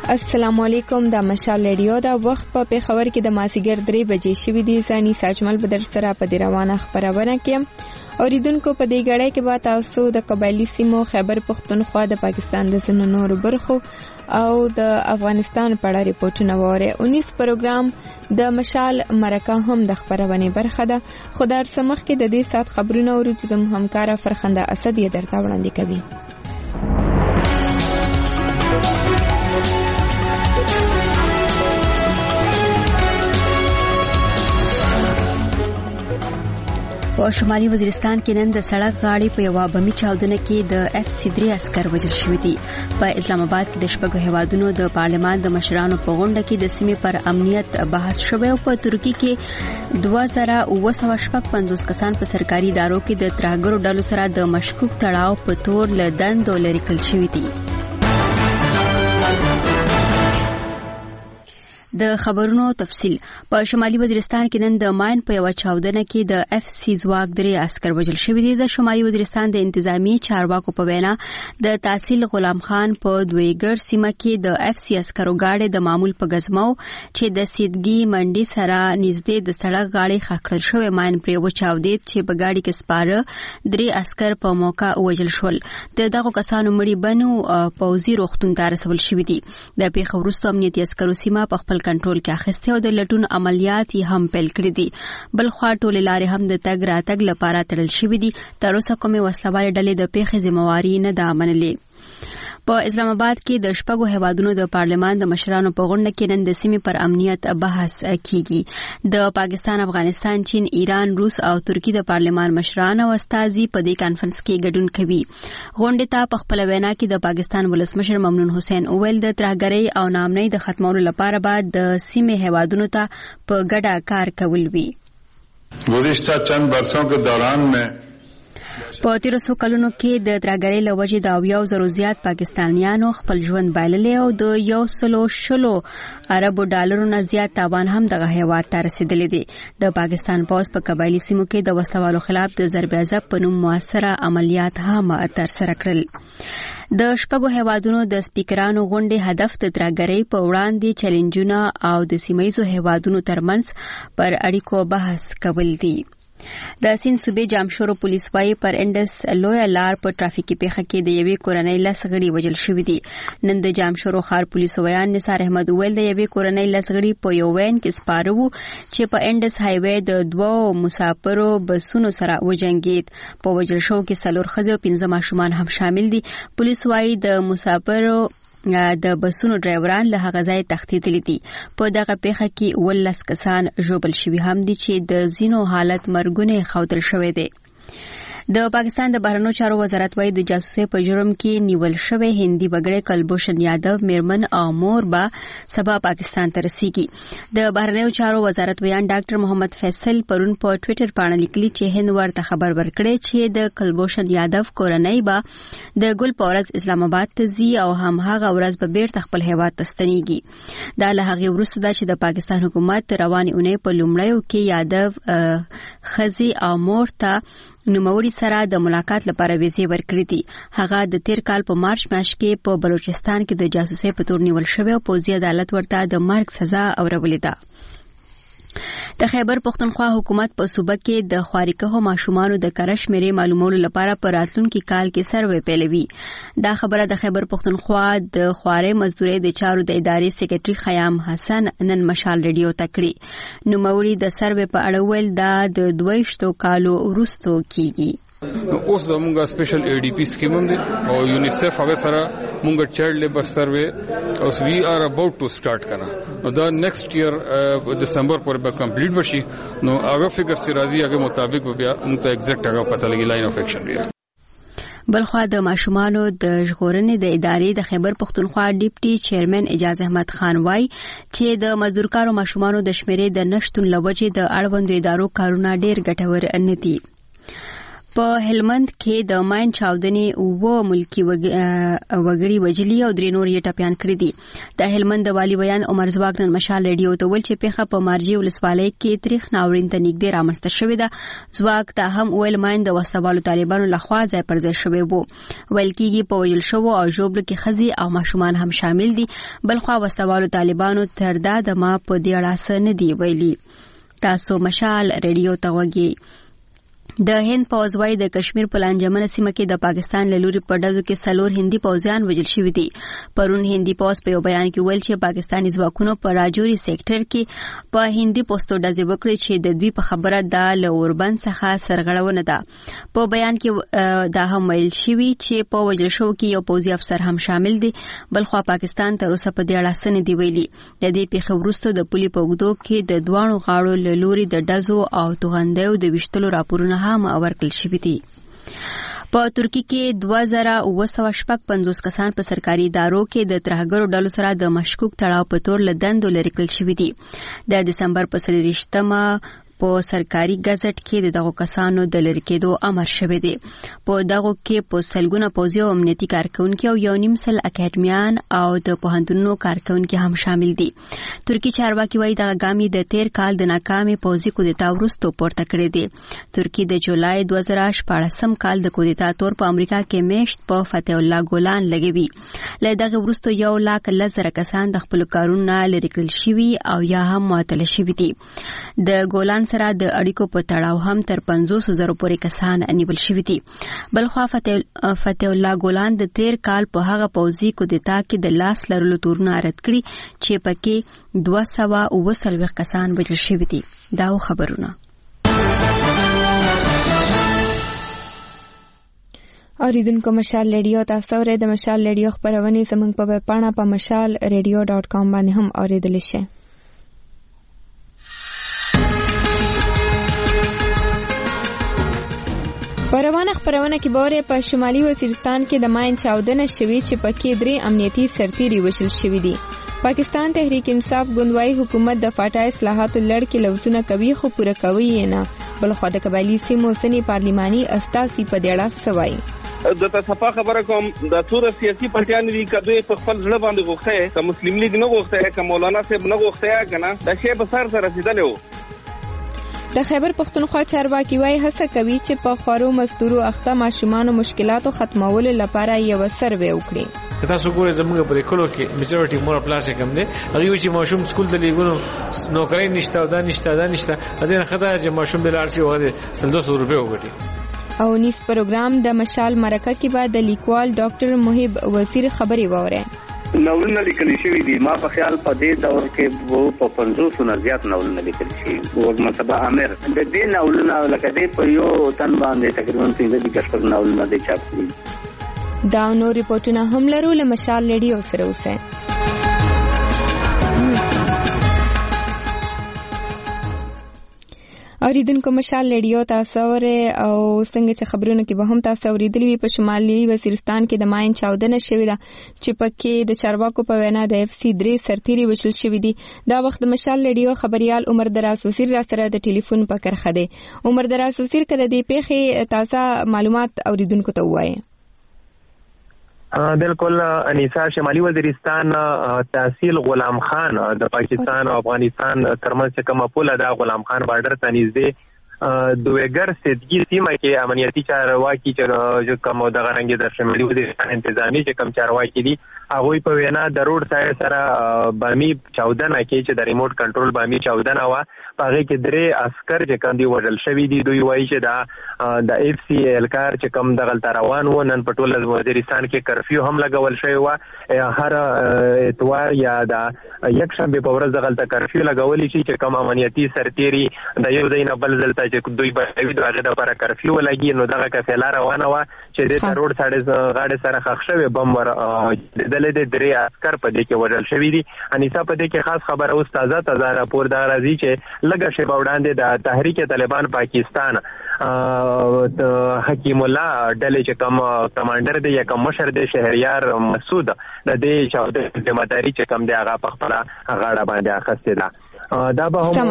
السلام علیکم. د مشال ریډیو دا وخت په پیښور کې د مازیګر 3 بجې شوې دي. ځاني ساجمل بدر سره په دې روانه خبرونه کې اوریدونکو په دې غړې کې به تاسو د قبایلی سیمو خیبر پختونخوا د پاکستان د ځینو نورو برخو او د افغانستان په اړه ریپورتونه وره. 19 پروګرام د مشال مرکه هم د خبرونه برخه ده. خدای سمخ کې د دې سات خبرونه او چې زموږ همکار فرخنده اسد یې درته وړاندې کوي. په شمالي وزیرستان کې نن د سړک غاړې په یو بمي چاودنه کې د FC3 عسكر وژل شوي دي. په اسلام آباد کې د شپږو هیوادونو د پارلمان د مشرانو په غونډه کې د سیمې پر امنیت بحث شوی او په ترکیه کې 2950 کسان په سرکاري ادارو کې د ترهګرو ډلو سره د مشکوک تړاو په تور له دندو لرې کړل شوي دي. د خبرونو تفصيل. په شمالي وزیرستان کې نن د ماین په یو چاودنه کې د FC ځواک 3 عسكر وژل شوي دي. د شمالي وزیرستان د انتظامی چارواکو په وینا د تحصیل غلام خان په دویګر سیمه کې د FC عسکرو گاډي د معمول په غزمو چې د سیدګي منډي سره نږدې د سړک غاړي خکړل شوی ماین پر یو چاودید چې په گاډي کې سپاره 3 عسكر په موقع وژل شول. دغه کسانو مړي بنو پوزي روختون ته رسول شوي دي. د پیښور وروسته امنیتي عسکرو سیمه په خپل کنټرول کې اخیسته او د لټون عملیات یې هم پیل کړی دي. بل خوا ټولې لارې هم د تګ راتګ لپاره تړل شوې دي. تر اوسه کومې وسلوالې ډلې د پیښې ذمہواری نه ده منلې. په اسلام آباد کې د شپږو هیوادونو د پارلمان د مشرانو په غونډه کې نن د سیمې پر امنیت بحث کیږي. د پاکستان، افغانستان، چین، ایران، روس او ترکی د پارلمان مشران او استازي په دې کانفرنس کې ګډون کوي. غونډه ته په خپل وینا کې د پاکستان ولسمشر ممنون حسین اویل د ترهګرۍ او نامنۍ د ختمولو لپاره بعد د سیمې هیوادونو ته په ګډه کار کول وی. گذشته چند برسوں کے دوران میں په 1300 کلونو کې د ترهګرۍ له وجې د 100,000 زیات پاکستانیانو خپل ژوند بایللی او د 160 اربو ډالرو نه زیات تاوان هم دغه هیواد ته رسیدلی دی. د پاکستان پوځ په قبایلی سیمو کې د وسوالو خلاف د ضرب عضب په نوم موثره عملیات هم ترسره کړل. د شپږو هیوادونو د سپیکرانو غونډې هدف د ترهګرۍ په وړاندې چیلنجونه او د سیمایي هیوادونو ترمنځ پر اړیکو بحث کول دي. د سین صوبې جامشورو پولیس وايي پر انډس لوی لار په ټرافیکي پیښه کې د یوې کورنۍ لسغړي وژل شوې دي. نن د جامشورو ښار پولیس ویان نثار احمد ویل د یوې کورنۍ لسغړي په یو وین کې سپاره وو چې په انډس هایوې د 2 مسافرو بسونو سره وجنګید. په وژل شو کې 4 ښځې او 15 ماشومان هم شامل دي. پولیس وايي د مسافرو د بسونو ډرایوران له هغه ځای تښتېدلي دي. په دغه پیښه کې 19 کسان ژوبل شوي هم دي چې د ځینو حالت مرګونه ښودل شوی دی. د پاکستان د بهرنیو چارو وزارت وايي د جاسوسۍ په جرم کې نیول شوی هندي بګړی کلبھوشن یادو میرمن او مور به سبا پاکستان ته رسیږي. د بهرنیو چارو وزارت ویان ډاکټر محمد فیصل پرون په ټوئیټر باندې لیکلي چې هند ورته خبر ورکړي چې د کلبھوشن یادو کورنۍ به د ګل پورز اسلام آباد ته ځي او هم هغه ورځ به بیرته خپل هیواد ته ستنیږي. دا له هغه وروسته ده چې د پاکستان حکومت رواني اونۍ په لومړیو کې یادو خزي او مور ته نوموړي سره د ملاقات لپاره ویزې ورکړې دي. هغه د تیر کال په مارچ میاشت کې په بلوچستان کې د جاسوسۍ په تور نیول شوی او پوځي عدالت ورته د مرګ سزا اورولې ده. د خیبر پختونخوا حکومت په صوبه کې د خوارکه ماشومانو د کره شمیرې معلومولو لپاره په راتلونکي کال کې سروې پیلوي. دا خبره د خیبر پختونخوا د خوارې مزدوري د چارو د ادارې سیکریټري خیام حسن نن مشال ریډیو ته کړی. نوموړي د سروې په اړه ویل دا د 22 کالو وروسته کیږي. اوس زموږه سپیشل ADP سکیم هم دي او یونیسف هغه سره موږ چایلډ لیبر سروې اوس وی آر اباوت ټو سٹارټ کړه. دا نیکسٹ ایئر دسمبر پورې به کمپلیټ وشي. نو هغه فګر چې راځي هغه مطابق بیا موږ ته ایگزیکټ هغه پته لګي لاین اف ایکشن دی. بلخوا د ماشومانو د ژغورنې د ادارې د خیبر پختونخوا ډیپټي چیرمن اجازه احمد خان وای چې د مزدورکارو ماشومانو د شمیرې د نشټون لوجې د اړوندو ادارو کارونه ډیر ګټور نه دي. په هلمند کې د ماین چاودنې و ملکی وګړي وجلی او درې نور یې ټپيان کړی دي. د هلمند د والی بیان عمر زواګ نن مشال ریډیو ته ول چې پیخه په مارجی ولسوالۍ کې تاریخ ناورین ته نږدې رامنځته شوې ده. زواګ ته هم ویل ماین د وسوالو طالبانو لخوا ځای پر ځای شوی وو. ویل کېږي په وجل شو او جوړ کې خزي او ماشومان هم شامل دي. بلخوا وسوالو طالبانو تر دا د ما په دې اړه څه نه دی ویلي. تاسو مشال ریډیو ته وګورئ. د هند پوځوي د کشمیر په لانجمنه سیمه کې د پاکستان له لوري په ډزو کې سلور هندي پوځیان وژل شوي دي. پرون هندي پوځ په یو بیان کې ویل چې پاکستاني ځواکونو په راجوري سېکټر کې په هندي پوسټو ډزې وکړې چې د دوی په خبره د لوربند څخه سرغړونه ده. په بیان کې دا هم ویل شوی چې په وژل شو کې یو پوځي افسر هم شامل دي. بلخوا پاکستان تر اوسه په دې اړه څه نه دی ویلي. د دې پیښې وروسته د پولي په اوږدو کې د دوانو غاړو له لوري د ډزو او توغندیو د وشتلو راپورونه هم ورکړل شوي دي. په ترکی کې 2955 کسان په سرکاري ادارو کې د ترهګرو ډلو سره د مشکوک تړاو په تور له دندو لرې کړل شوي دي. د دسمبر په 30 په سرکاري گزټ کې دغه کسانو د لری کېدو امر شوی دی. په دغه کې په سلګونه پوځي او امنیتي کارکونکو او یو نیم سل اکیډمیان او د پوهنتونونو کارکونکو هم شامل دي. ترکی چارواکي وایي دغه ګامي د تیر کال د ناکامي پوځي کودتا وروسته پورته کړی دی. ترکی د جولای 2014 کال د کودتا تور په امریکا کې میشت په فتح الله ګولان لګوي. له دغه وروسته 1,00,000 کسان د خپل کارونو لری کړل شوي او یا هم معطل شوي دي. د ګولان سره د اړیکو په تړاو هم تر 500,000 پورې کسان نیول شوي دي. بلخوا فتح الله ګولان د تیر کال په هغه پوځي کودتا کې د لاس لرلو تورونه رد کړي چې پکې 230 کسان وژل شوي دي. دا خبرونه اوریدونکو مشال ریډیو تاسو اورئ. د مشال ریډیو خبرونه زموږ په ویب پاڼه په mashalradio.com باندې هم اوریدل شي. پروانه خبرونه کې بوره په شمالي وزیرستان کې د ماین چاودنه شوې چې پکې 3 امنیتي سرتیري وژل شوي دي. پاکستان تحریک انصاف ګوندوای حکومت د فاټا اصلاحاتو لړ کې لوزونه کوي خو پوره کوي نه. بلخوا د قبایلی سیمو ځینې پارلماني استازي په دې اړه سوای. د تصفا خبره کوم د ټول سیاسي پارټیانو دی کدوې په خپل ځړ باندې غوښته ک مسلم لیگ نه غوښته ک مولانا صاحب نه غوښته کنه د شی په سر سره رسیدلو. د خیبر پختونخوا چارواکي وایي هڅه کوي چې په خورو مزدورو اخته ماشومانو مشکلاتو ختمولو لپاره یو سروې وکړي. تاسو ګورئ زموږ پر کلو کې میجورټي مور پلاس کم دي. هغه چې ماشوم سکول د لیګونو نوکري نشته دا نشته اده نه خدای چې ماشوم بل ارشي وغه 200 روپے وګټي. او نیس پروګرام د مشال مرکه کې بعد د لیکوال ډاکټر محب وزیر خبري ووره. ناولونه لیکل شوي دي. ما په خیال په دې دور کې وو په 500 نه زیات ناولونه لیکل شوي وو. مطلب امر د دې ناولونه لکه دې په یو تن باندې تقریبا 15 ناولونه دي چاپ کړي. دا نو ریپورتونه هم لرو له مشال ریډیو سره اوسه. اوریدونکو مشال ریډیو تاسو اوره او څنګه چې خبرونه کې به هم تاسو اوریدلی وي په شمالي وزیرستان کې د ماین چاودنه شوې ده چې پکې د چارواکو په وینا د FC 3 سرتیري وژل شوي دي. دا وخت د مشال ریډیو خبريال عمر دراز وزیر را سره د ټلیفون په کرخه دی. عمر دراز وزیر کړه دې پیښې تازه معلومات اوریدونکو ته وایي. بالکل انیسا شمالي وزیرستان تحصیل غلام خان د پاکستان او افغانستان ترمنځ کومه پوله د غلام خان بارډر ته نږدې دویګر سیدګي سیمه کې امنیتي چارواکي چې کوم د غرنګي د شمالي وزیرستان انتظامی چې کوم چارواکي دي هغه په وینا د روډ سایډ سره بامي چاودنه کې چې د ریموټ کنټرول بامي چاودنه وا هغه کې 3 عسكر چې کوم دی وژل شوی دي. دوی وایي چې د FCL کار چې کوم دغه روان و نن په ټول وزیرستان کې کرفیو هم لګول شوی و. هر اتوار یا د یک شنبه په ورځ دغه کرفیو لګول شي چې کوم امنیتي سرتيري د یو ځای نه بل ځای ته چې دوی به دغه لپاره کرفیو لګي نو دغه کفیله روانه و چې د روډ سایډ غاډه سره خښ شوی بم ور دلته 3 عسكر په دې کې وژل شوی دي. انیسا په دې کې خاص خبر او تازه راپور دا راځي چې لږه شی وړاندې د تحریک طالبان پاکستان حکیم الله ډلې چې کوم کمانډر دی یا کوم مشر دی شهریار مسعود د دې چاودنې ذمہ داری چې کوم دی هغه په خپل غاړه باندې اخیستې ده. دا به هم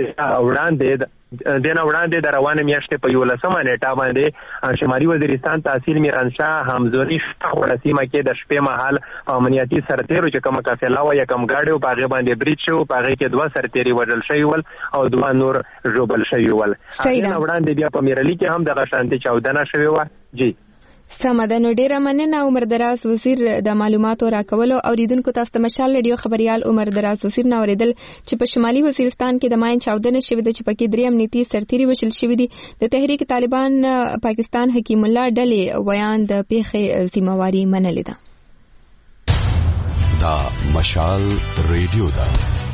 وړاندې د روانه میاشتې په 11 نیټه باندې شمالي وزیرستان تحصیل میرانشاه همزوري شخړه سیمه کې د شپې مهال امنیتي سرتیرو چې کومه قافله و یا کوم گاډي په هغه باندې بریټ شو، په هغه کې 2 سرتیري وژل شوي ول او 2 نور ژوبل شوي ول. وړاندې بیا په میرلي کې هم دغه شانتي چاودنه شوې وه. جی سمده، نو ډیره مننه عمر دراز وزیر د معلوماتو راکولو. اوریدونکو تاسو د مشال ریډیو خبريال عمر دراز وزیر نو اوریدل چې په شمالي وزیرستان کې د ماین چاودنه شوې ده چې پکې 3 امنیتي سرتیري وشل شوې دي. د تحریک طالبان پاکستان حکیم الله ډلې ویان د پیښې ذمہواری منلې ده. دا مشال ریډیو ده.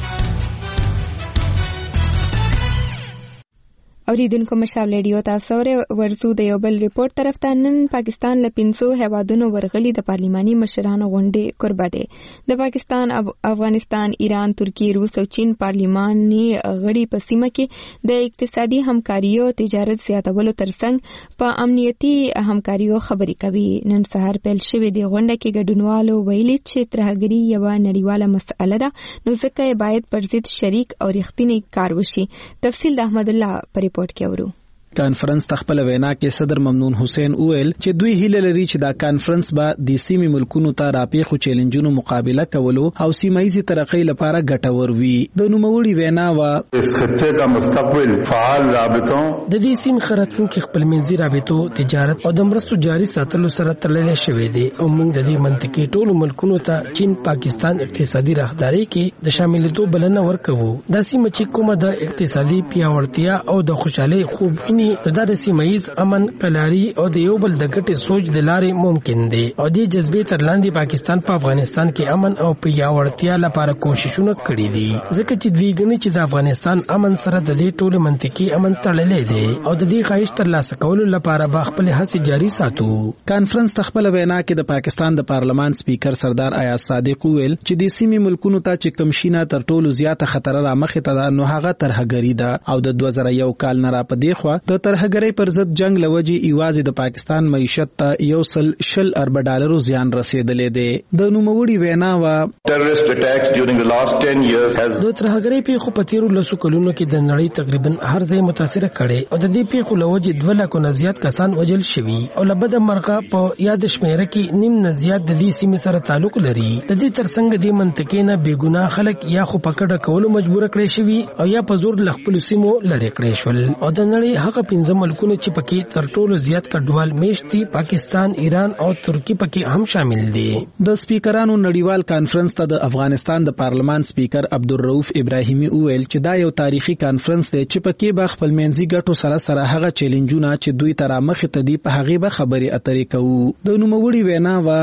اوریدونکو مشال ریډیو تاسو ورزو د یو بل ریپورت طرف ته. نن پاکستان له 500 هیوادونو ورغلي د پارلماني مشرانو غونډې قربه ده. د پاکستان، افغانستان، ایران، ترکیه، روس او چین پارلماني غړي په سیمه کې د اقتصادي همکاریو او تجارت زیاتولو ترڅنګ په امنیتي همکاریو خبرې کوي. نن سهار پیل شوې د غونډه کې ګډونوالو ویلي چې ترهګري یو نړیواله مسئله ده، نو ځکه باید پر ضد شریک او رښتینی کار وشي. تفصیل د احمد الله پر ریپورت کې اورو. کانفرنس تخپل وینا کې صدر ممنون حسین اویل چې دوی هیله لري چې دا کانفرنس به د سیمې ملکونو ته راپېښو چیلنجونو مقابله کولو او سیمایي ترقۍ لپاره ګټور وي. د نوموړي وینا وا اس خطے کا مستقبل فعال رابطوں د دې سیمې خراتونکو خپلمنځي رابطو، تجارت او د مرستو جاري ساتلو سره تړلې شوې دي او موږ د دې منطقې ټولو ملکونو ته چین پاکستان اقتصادي راهداري کې د شاملېدو بلنه ورکوو. دا سیمه چې کومه د اقتصادي پیاوړتیا او د خوشحالۍ خوب د سیمایي امن، کلاري او د یو بل د ګټې سوچ د لارې ممکن دي او د جذبې تر لاندې پاکستان په افغانستان کې امن او پیاوړتیا لپاره کوششونه کړي دي، ځکه چې دوی ګڼي چې د افغانستان امن سره د دې ټول منطقي امن تړلې دي او د دې خواهش ترلاسه کولو لپاره به خپل هڅې جاري ساتو. کانفرنس تخپل وینا کې د پاکستان د پارلمان سپیکر سردار ایاز صادق ویل چې د سیمې ملکونو ته چې کم شینه تر ټولو زیاته خطر را مخې ته ده، نو هغه ترهګري ده او د 2001 کال نه را پدې خو د ترهګرۍ پر ضد جنگ لوجي ایوازي د پاکستان معیشت ته $100 ارب زیان رسیدلې ده. د نوموړي وینا وا ټیرریسټ اٹیکس ډیورینګ د لاست 10 ایئرز هاز د ترهګرۍ په خو پتیرو لسو کلونو کې د نړۍ تقریبا هر ځای متاثر کړي او د دې په خو لوجي 2 لک نه زیات کسان وجل شوي او لبد مرغه په یاد شمیره کې نیم نه زیات د دې سیمې سره تعلق لري. د دې ترڅنګ د منطقې نه بیګناه خلک یا خو پکړه کولو مجبور کړي شوي او یا په زور لخپل سیمو لری کړي شول او د نړۍ هغه 15 ملکونه چې پکې تر ټولو زیات کډوال میشتي پاکستان، ایران او ترکی پکې هم شامل دي. د سپیکرانو نړیوال کانفرنس ته د افغانستان د پارلمان سپیکر عبدالرؤف ابراهیمي وویل چې دا یو تاریخي کانفرنس دی چې پکې به خپل منځي ګټو سره هغه چیلنجونه چې دوی تر مخ ته دي په هغه به خبرې اترې کوو. د نوموړي وینا وا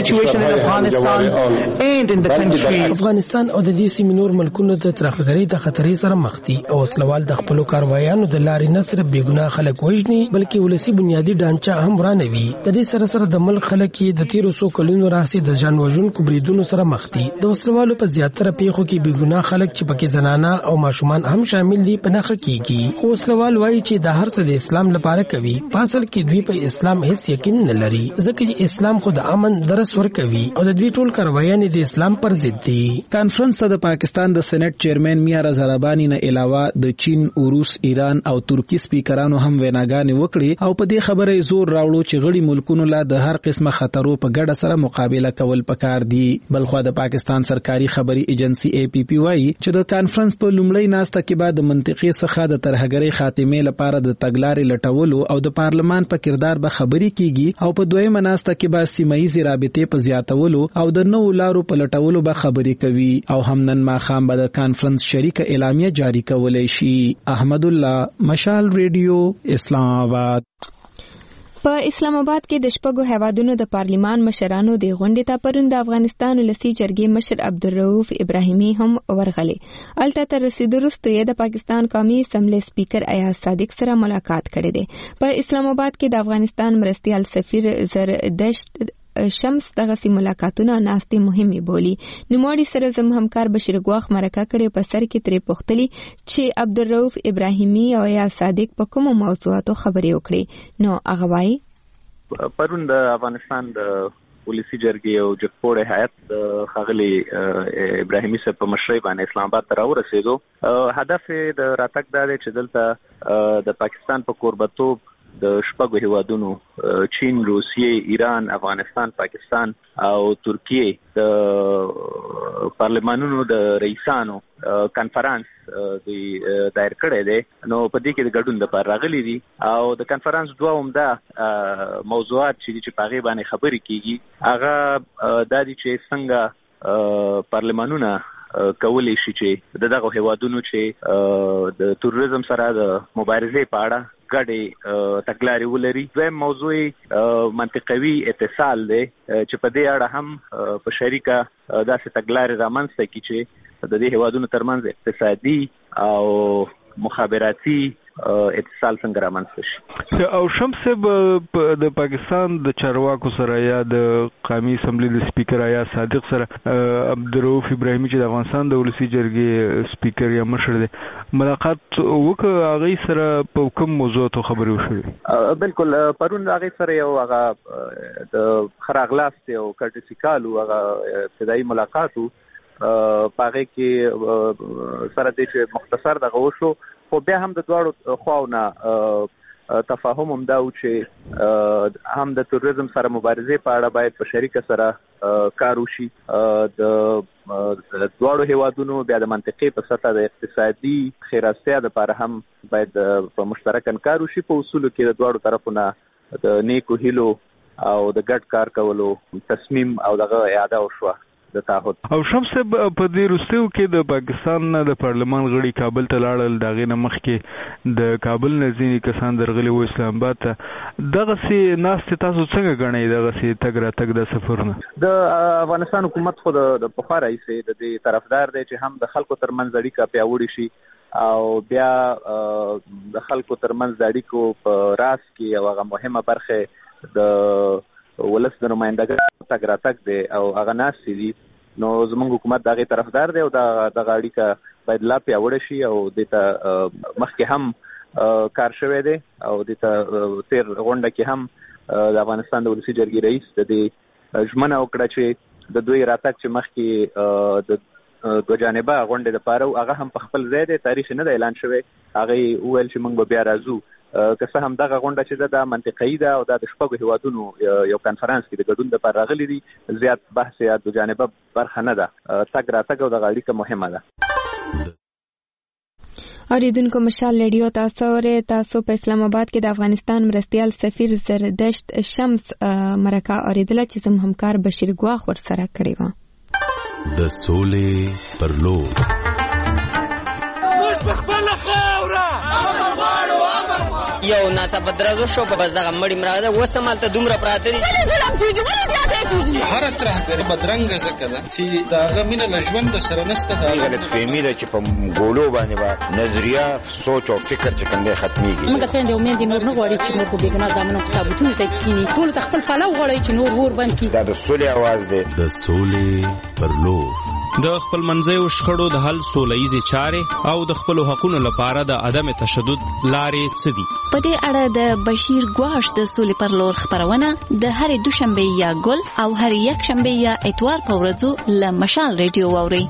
افغانستان او د دې سیمې نور ملکونو د ترهګرۍ د خطرې سره مخ دي او وسلوال د خپل کاروایانو د لارې نه صرف بیګناه خلک وژني بلکې ولسی بنیادی ډانچه هم ورانوي. د دې سره د ملک خلک د 1300 کلونو راهیسې د ځان وژونکو بریدونو سره مخ دي. د وسلوالو په زیاتره پیښو کې بیګناه خلک چې پکې زنانه او ماشومان هم شامل دي په نخښه کېږي. خو وسلوال وایي چې د هر څه د اسلام لپاره کوي، په اصل کې دوی په اسلام هیڅ یقین نه لري ځکه چې اسلام خو د امن درس ورکوي او د دوی ټول کاروایان د اسلام پر ضد دي. کانفرنس ته د پاکستان د سېنات چیرمن میا رضا ربانی نه علاوه د چین، روس، ایران او ترکی سپیکرانو هم ویناګانې وکړي او په دې خبره زور راوړو چې غړي ملکونو لا د هر قسمه خطرو په ګډه سره مقابله کول پکار دي. بلخو د پاکستان سرکاري خبري ایجنسی APP وايي چې د کانفرنس په لومړی ناسته کې بعد د منطقي څخه د ترهګرۍ خاتمه لپاره د تګلارې لټولو او د پارلمان په کردار به خبري کیږي او په دویمه ناسته کې به سیمایي رابطې په زیاتولو او د نوو لارو په لټولو به خبري کوي او همنن ما خام به د کانفرنس شریکه اعلامیه جاری کولای شي. احمد الله، مشال ریډیو، اسلام آباد. په اسلام آباد کې د شپږو هیوادونو د پارلمان مشرانو د غونډې ته پرون د افغانستان ولسی جرګې مشر عبدالرؤف ابراهیمي هم ورغلی. الته تر رسیدو وروسته یې د پاکستان قومي اسمبلی سپیکر ایاز صادق سره ملاقات کړی دی. په اسلام آباد کې د افغانستان مرستیال سفیر زردشت شمس دغه سي ملاقاتونه ناستې مهمه بولی. نوموړي سره زم همکار بشیر ګواخ مرکه کړي په سر کې ترې پوښتلي چې عبدالرؤف ابراهیمي او یا صادق په کومو موضوعاتو خبرې وکړي. نو هغه وايي پرون د افغانستان د ولسی جرګې او جګپوړې هیئت ښاغلي ابراهیمي صاحب په مشرۍ باندې اسلام آباد ته راورسېدو. هدف د راتګ دا دی چې دلته د پاکستان په کوربتوب د شپږو هیوادونو چین، روسیې، ایران، افغانستان، پاکستان او ترکیه د پارلمانونو د رئیسانو کانفرنس دایر کړی دی. نو په دې کې د ګډون لپاره راغلي دي او د کانفرنس دوه عمده موضوعات چې په هغې باندې خبرې کیږي هغه دا دي چې څنګه پارلمانونه کولی شي چې دغه هیوادونو چې د تروریزم سره د مبارزې په اړه ګډې تګلارې ولري. دویم موضوع منطقوي اتصال دی چې په دې اړه هم په شریکه داسې تګلارې رامنځته کړي چې د دې هیوادونو ترمنځ اقتصادي او مخابراتي اتصال څنګه رامنځته شي. او شمس صاحب د پاکستان د چارواکو سره یا د قومي اسمبلی د سپیکر یا صادق سره عبدالرؤف ابراهیمي چې د افغانستان د ولسی جرګې سپیکر یا مشر دی ملاقات وکړ، هغه سره په کوم موضوعاتو خبرې وشوې؟ بالکل پرون هغه سره یو هغه د خراغلاست او کارټسی کالو هغه ابتدایي ملاقات پاره کې سره د مختصر دغه وشو، خو بیا هم د دواړو خواونه تفاهم هم دا و چې هم د تروریزم سره مبارزې په اړه باید په شریکه سره کار وشي. د دواړو هیوادونو بیا د منطقې په سطح د اقتصادي خیراستیا لپاره هم باید په مشترکاً کار وشي. په اصولو کې د دواړو طرفونه د نیکو هیلو او د ګډ کار کولو تصمیم او دغه اعاده وشوه د تعهد. او شمس په دې وروستیو کې د پاکستان د پارلمان غړي کابل ته لاړل، دغه نه مخکې د کابل نه ځینې کسان درغلي و اسلام آباد ته. دغسې ناستې تاسو څنګه ګڼئ دغسې تګ راتګ د سفرونه؟ د افغانستان حکومت خو د پخوا راهیسې د دې طرفدار دی چې هم د خلکو ترمنځ اړیکه پیاوړې شي او بیا د خلکو ترمنځ د اړیکو په راز کې یو هغه مهمه برخه د ولس د نمایندګانو تګ راتګ دی او هغه ناستې دي. نو زموږ حکومت د هغې طرفدار دی او دغه اړیکه باید لا پیاوړې شي او دې ته مخکې هم کار شوی دی او دې ته تیر غونډه کې هم د افغانستان د ولسي جرګې رئیس د دې ژمنه وکړه چې د دوی راتګ چې مخکې د دوه جانبه غونډې دپاره هغه هم په خپل ځای دی، تاریخ نه دی اعلان شوی. هغې وویل چې موږ به بیا راځو. که څه هم دغه غونډه چې دا منطقي ده او دا د شپږو هیوادونو یو کانفرنس کې د ګډون لپاره راغلي دي، زیات بحث یا دو جانبه برخه نه ده. تګ راتګ او دغه اړیکه مهمه ده. اوریدونکو مشال ریډیو تاسو په اسلام آباد کې د افغانستان مرستیال سفیر زردشت شمس مرکه اوریدله چې زموږ همکار بشیر ګواخ ورسره کړې وه. د سولې پر لور یو ناڅاپه درزو شو که بس دغه مړی مراغه ده اوس همالته دومره پراته دي. هره ترهګري بدرنګه ځکه ده چې د هغه مینه له ژونده سره نشته. دا غلطفهمي ده چې په ګولو باندې به نظریه سوچ او فکر چې کوم دی ختمېږي. موږ خویندې او میندې نور نه غواړي چې نور په بېګناه زامنو تابوتونو ته کښېني. ټولو ته خپل پلو غواړي چې نور اور بند کړي. دا د سولې اواز دی. د سولې پر لور د خپل منځیو شخړو د حل سولهییزې چارې او د خپلو حقونو لپاره د عدم تشدد لارې څه دي؟ په دې اړه د بشیر ګواش د سولې پر لور خبرونه د هرې دوشنبه یا ګل او هرې یکشنبه یا اتوار په ورځو له مشال ریډیو واورئ.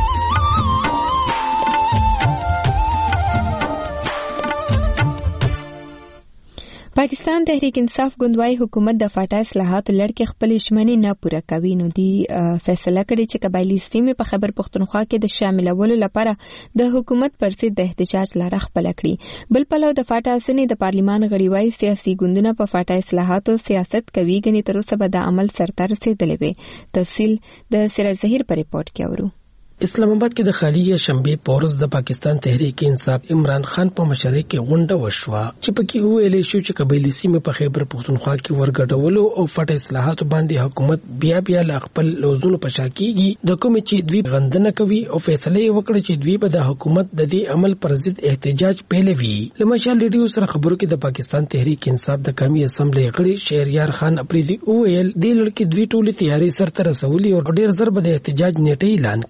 پاکستان تحریک انصاف ګوندوای حکومت د فاټا اصلاحاتو لړ کې خپل ژمنې نه پوره کوي. نو دی فیصله کړې چې قبایلی سیمې په خیبر پښتونخوا کې د شاملولو لپاره د حکومت پر ضد د احتجاج لاره خپل کړي. بل پلو د فاټا سنې د پارلیمان غړي وایي سیاسي ګوندونه په فاټا اصلاحاتو سیاست کوي، ګنې تر اوسه به د عمل سرته رسېدلې وي. تفصیل د سراج ظهیر په ریپورت کې اورو. اسلام آباد کې د خالی شنبه پورز د پاکستان تحریک انصاف عمران خان په مشرۍ کې غونډه وشوه چې پکې ویل شو چې قبایلی سیمې په خیبر پښتونخوا کې ورګډولو او فټ اصلاحات باندې حکومت بیا لا خپل لوزونو پشاکیږي د کوم چې دوی غندنه کوي او فیصله وکړي چې دوی به د حکومت د دې عمل پر ضد احتجاج پیلوي. لمشال ریډیو سره خبرو کې د پاکستان تحریک انصاف د قومي اسمبلی غړي شهریار خان اپریدي ویل د لړ کې دوی ټولې تیاری سره رسولي او ډیر زر به د احتجاج نیټه اعلان کړي.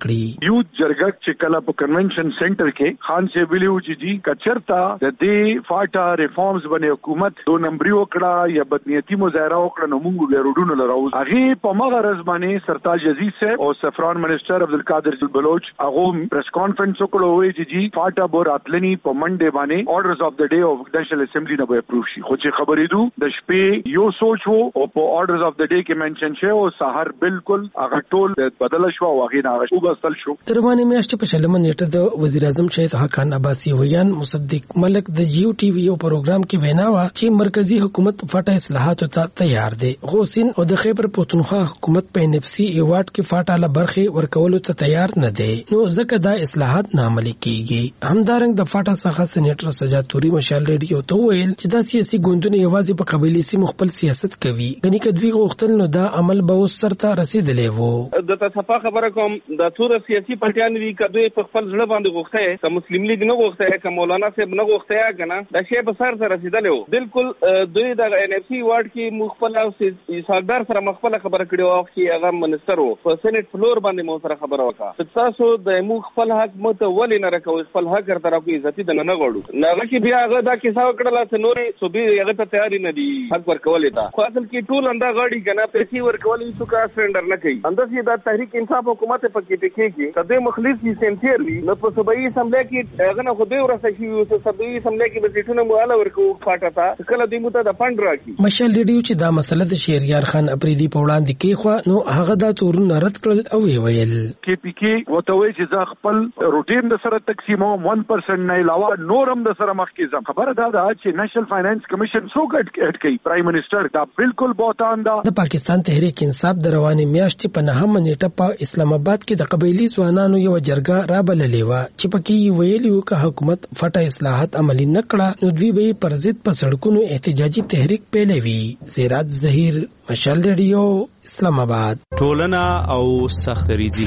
یوت جرګه چې کله په کنونشن سنټر کې خان سی ویلیو چې جی کچرتا د دې فاټا ریفارمز باندې حکومت 2 نمبر وکړه یا بدنیتی مظاهره وکړه نو موږ ګروډونو لراوز هغه په مغرض باندې سرتاج عزیز سے او سفران منسٹر عبدالقادر بلوچ هغه پریس کانفرنس وکړو وی چې فاټا بور اتلنی په منډه باندې آرډرز اف د ډے اف نېشنل اسمبلی نه به اپروو شي خو چې خبرې دو د شپې یو سوچ وو او په آرډرز اف د ډے کې منشن شوی او سحر بالکل هغه ټول بدل شو او هغه نه هغه وبسل شو تر باندې میاشتې په شلمه نیټه د وزیر اعظم شهید حقان عباسی ویان مصدق ملک د جیو ټي وی یو پروګرام کې وینا وا چې مرکزی حکومت فاټا اصلاحات ته تیار دی غوسین او د خیبر پختونخوا حکومت په ان اف سی ایوارډ کې فاټا له برخه ورکولو ته تیار نه دی نو ځکه دا اصلاحات نامعلي کیږي همدارنګ د فاټا څخه سېنیټر سجاد توري مشال ریډیو ته ویل چې دا سیاسي ګوندونه یوازې په قبيلي سیمو خپل سیاست کوي غني کدوی غوښتل نو دا عمل به وسرته رسیدلې وو د تصفا خبره کوم د ټول سیاسي پارټیان وی کدوې په خپل ځړ باندې غوښته ک مسلم لیگ نه غوښته ک مولانا صاحب نه غوښته کنه دا شی به سر رسیدلې وو بالکل دوی د ان اف سی وارډ کې مخفل او سردار سره مخفل خبره کړو او چې هغه منستر وو په سېنات فلور باندې مو سره خبره وکړه تاسو د مخفل حق متولي نه راکوي خپل حق درته کوي عزت د نه غوړو نه چې بیا هغه دا کیسه وکړه چې نورې صوبې هغه ته تیاری نه دي حق ورکولې دا خو اصل کې ټول انده غاړي کنه پیسې ورکولې څو کا سرندر نه کوي انداسې دا تحریک انصاف حکومت پکې کې کده مخلص دي سنټیر وی نو په صوبایي اسمبلی کې هغه نه خو دوی ورسې شي او صوبایي اسمبلی کې به سیټونه مواله ورکو فاټا تا کله دې مو ته د فند راکې مشال ریډیو چې دا مسله د شهریار خان اپریدي په وړاندې کې خو نو هغه دا تورونه رد کړل او ویل کې پی کې وتوي چې ځ خپل روټین د سره تقسیموم 1% نه علاوه نورم د سره مخ کې ځم خبره دا ده چې نېشنل فاینانس کمیشن سو ګټ کوي پرایم منسٹر دا بالکل بوتان دا د پاکستان تحریک انصاف د رواني میاشتې په 9 نیټه په اسلام آباد کې د قبایلی ځوانانو یو جرګه رابللې و چې پکې ویلي و چې حکومت فاټا اصلاحات عملي نکړه نو دوی به پر ضد په سړکونو احتجاجي تحریک پیلوي سراج ظهیر مشال ریډیو اسلام آباد ټولنه او سختریزي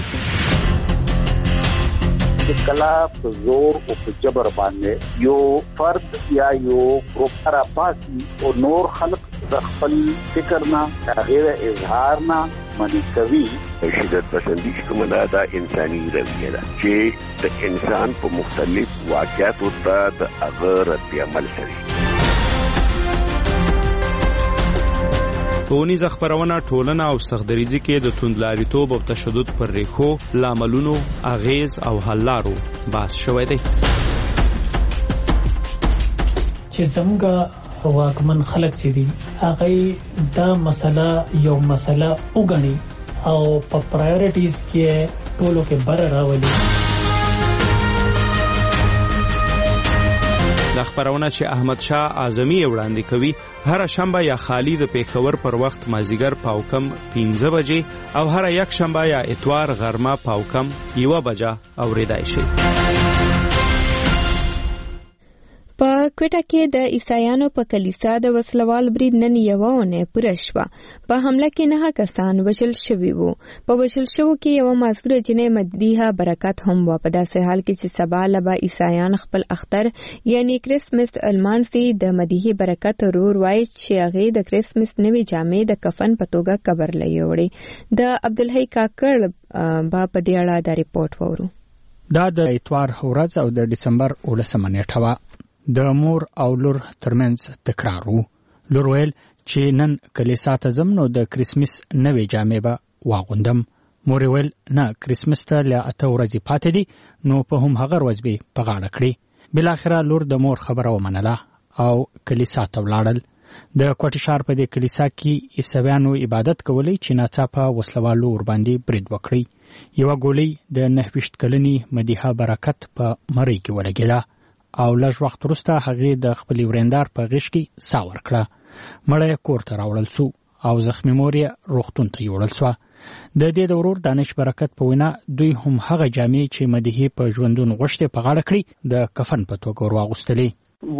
کلا په زور او په جبر باندې یو فرد یا یو گروپ را پاسي او نور خلق د خپل فکر نه غیر اظهار نه منی کوي شدت پسندی کومه دا انساني رویه ده چې د انسان په مختلف واقعاتو ته د هغه رد عمل کوي ټولنیز خبرونه ټولنه او سختدریزي کې د توندلاریتوب او تشدد پر ریښو لاملونو اغیز او حل لارو بحث شوی دی چې څنګه واکمن خلک چې دي هغه دا مسله یو مسله وګڼي او په پرایورټیز کې ټولو کې بر راولي د خبرونه چې احمد شاه اعظمي وړاندې کوي هر شنبه یا خالی د پیښور پر وخت مازیګر پاوکم 15 بجې او هر یک شنبه یا اتوار غرمه پاوکم 1 بجه اوریدای شي په کوټه کې د عیسایانو په کلیسا د وسلوال برید نن یوونه پوره شوه په حمله کې 9 کسان وژل شوي وو په وژل شوو کې یو معصوره جنې مدیحه برکت هم و په داسې حال کې چې سبا لبا عیسایان خپل اختر یعنی کریسمس المانسي د مدیحه برکت رور وای چې هغه د کریسمس نوې جامې د کفن په توګه قبر لېوړي د عبدالحی کاکړ با په دې اړه د ریپورت وورو دا د اتوار ورځ او د دسمبر 19 نیټه و د مور او لور ترمنځ تکرار وو لور ویل چې نن کلیسا ته ځم نو د کریسمس نوې جامې به واغوندم مور ویل نه کریسمس ته لا 8 ورځې پاتې دي نو په هم هغه ورځ به په غاړه کړی بل اخره لور د مور خبره ومنله او کلیسا ته ولاړل د کوټی شهر په دې کلیسا کې عیسویانو عبادت کولی چې ناڅاپه وسلوالو ور باندې برید وکړي یو ګولۍ د 9 کلنی مدیحه برکت په مری کې ولګیده او لږ وخت وروسته هغه د خپل وریندار په غش کې سا ورکړه مړی کور ته راوړل سو او زخمی مور یې روغتون ته یوړل سو د دې د ورور دانش برکت په وینا دوی هم هغه جامې چې مدیحه په ژوندون غوښته په غاړه کړی د کفن په توګه ورواغوستلې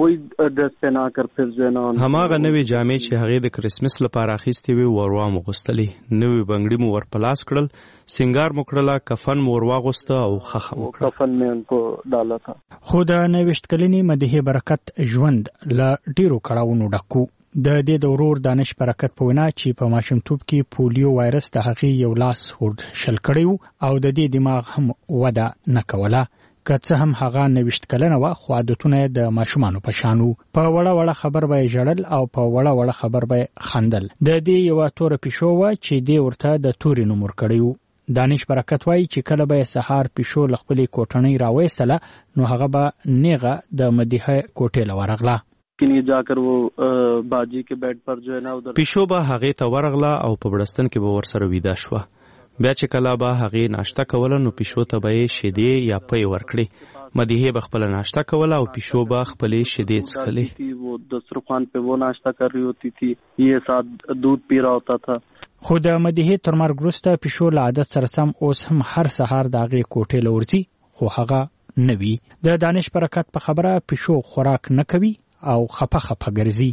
هماغه نوې جامې چې هغه د کریسمس لپاره اخیستې وي وروا مغوستلې نوې بنگړي مو ورپلاس کړل سنگار مکړه کفن مور واغوسته او خخه مکړه کفن مې انکو ډالا تا خو د 9 کلنی مدیحه برکت ژوند ل ډیرو کړهونو ډکو د دې د ورور دانش برکت په وینا چې په ماشومتوب کې پولیو وایرس د هغې یو لاس ورد شل کړی او د دې دماغ هم وده نه کوله. که څه هم هغه 90 کلنه وه خو عادتونه د ماشومانو په شان وو. په وړه خبر به ژړل او په وړه خبر به خندل. د دې یوه توره پیشو وه چې دې ورته د تورې نوم ورکړی وو. دانش برکت وایي چې کله به سهار پیشو له خپلې کوټنۍ راویستله نو هغه به نیغه د مدیحه کوټې له ورغله. جا کر وہ باجی کے بیڈ پر جو ہے نا ادھر پیشو به هغې ته ورغله او په بړستن کې به ورسره ویده شوه. بیا چې کله به هغې ناشته کوله نو پیشو ته به یې شیدې یا پی ورکړې. مدیحه به خپله ناشته کوله او پیشو به خپلې شیدې څښلې. وہ دسترخوان پہ وہ ناشتہ کر رہی ہوتی تھی، یہ ساتھ دودھ پی رہا ہوتا تھا. خو د مدیحه تر مرګ وروسته پیشو له عادت سره سم اوس هم هر سهار د هغې کوټې له ورځي خو هغه نه وي. د دانش برکت په خبره پیشو خوراک نه کوي او خپه ګرځي.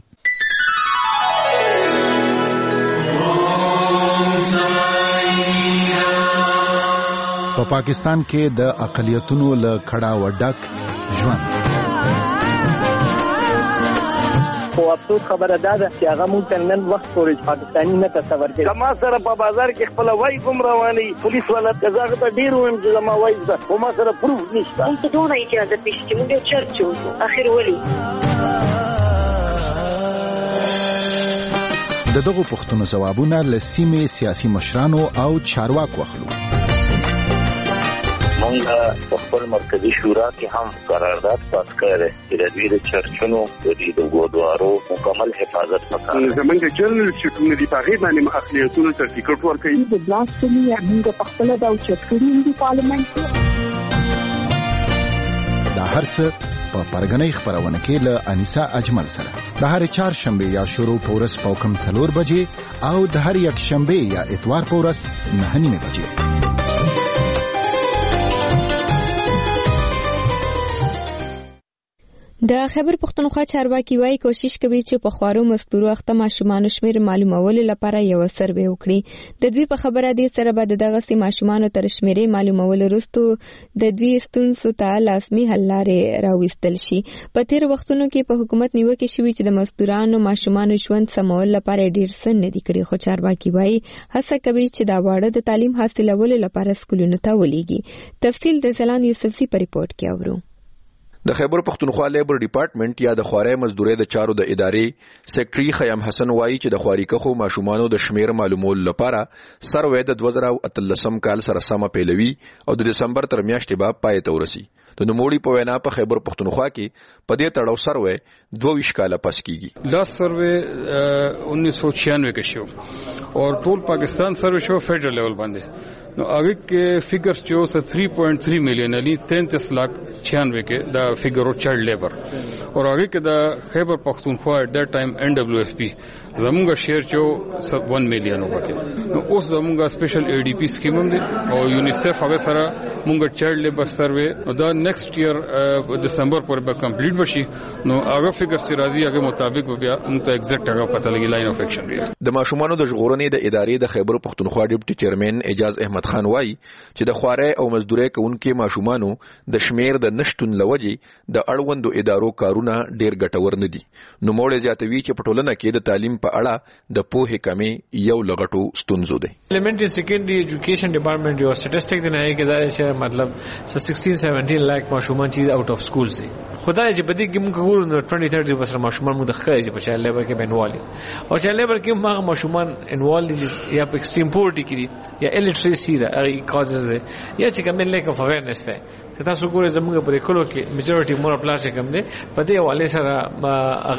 په پاکستان کې د اقلیتونو له کړه وډک ژوند. خو افسوس خبره ده چې هغه مونږ ته نن وخت پورې پاکستاني نه تصور کړي. ما سره په بازار کې خپل وای کوم رواني پولیس والا کزاغه ته ډیر ویم چې ما وای ده خو ما سره پروف نشته. مونږ ته ډونه اجازه پېښ چې مونږ چرچو اخر ولي د دغو پوښتنو ځوابونه له سیمې سیاسي مشرانو او چارواکو اخلو. مونږ په خپل مرکزی شورا کې هم قرارداد پاس کړی چې د دوی د چرچونو د ګودوارو مکمل حفاظت وکړي. زمونږ جنرال چټونه دی په هغې باندې اقلیتونو ته ټیکټ ورکوي. د بلاسفمي موږ په خپله دا اوچت کړي دي پارلمنټ کې. دا هر څه په پرګنۍ خپرونه کې له انیسا اجمل سره د هر چهارشنبه یا شروع په ورځ په کم 4 بجې او د هر یک شنبه یا اتوار په ورځ 9 بجې. د خیبر پښتونخوا چارواکي وايي کوشش کوي چې په خوارو مستورو اخته ماشومان شمیر معلومولو لپاره یو سروې وکړي. د دوی په خبره دي سره به دغه سي ماشومان تر شمیرې معلومولو وروسته د دوی ستونزو ته لازمي حل لارې راوستل شي. په تیر وختونو کې په حکومت نیوکه شوې چې د مستورانو ماشومان ژوند سمول لپاره ډیر څه نه دي کړی، خو چارواکي وايي هڅه کوي چې دا واړه د تعلیم حاصلولو لپاره سکولونو ته ولېږي. تفصیل د زلان یوسفزي په ریپورت کې اورو. د خیبر پښتونخوا لیبر ډپارټمنټ یا د خوارۍ مزدورۍ د چارو د ادارې سیکریټري خیم حسن وایي چې د خواریکخو ماشومانو د شمیر معلومولو لپاره سروې د 2013 کال سره سم پیلوي او د دسمبر تر میاشتې به پای ته ورسي. د نوموړي په وینا په خیبر پښتونخوا کې په دې تړاو سروې 22 کاله پس کیږي. دا سروې 1996 کې شو او ټول پاکستان سروې شو فیډرل لیول باندې. نو هغه کې فیګر چې 3.3 میلیون علی 33,96,000 کې دا فیګر او چایلډ لیبر او هغه کې د خیبر پښتونخوا ایٹ دیٹ ټایم NWFP زموږ شیر چې 1 میلیون وکړي. نو اوس زموږ سپیشل ADP سکیم هم دی او یونیسف هغه سره موږ چایلډ لیبر سروې دا نیکسٹ ایئر دسمبر پورې به کمپلیټ وشي. نو هغه فیګر چې راځي هغه مطابق بیا موږ ته ایگزیکټ هغه پته لګي لاین اف اکشن دی. د ماشومانو د ژغورنې د ادارې د خیبر پښتونخوا ډیپټي چیرمن اعجاز احمد خان وایي چې د خوارۍ او مزدورۍ کوونکو ماشومانو د شمیر د نشټون لوجي د اړوندو ادارو کارونه ډیر ګټور نه دي. نو موږ زیاتوي چې په ټولنه کې د تعلیم په اړه د پوهې کمی یو لغټو ستونزو دی. ایلیمنټری سیکنډري ایجوکیشن ډپارټمنټ یو سټټیسټیک دی نه کې دا چې مطلب 16-17 لک ماشومان چې آوټ اف سکول سي. خدای چې بدی کې موږ ګورو نو 20-30% ماشومان موږ د ښکاري چې په چایلډ لیبر کې بنوالي او چایلډ لیبر کې موږ ماشومان انوالي یا په ایکستریم پورټي کې یا الیټریسي دا کازز دی یا چې کوم لیک اف اویرنس دی. تاسو ګورئ زموږ په کلو کې میجورټي مور پلاس کوم دی په دې حواله سره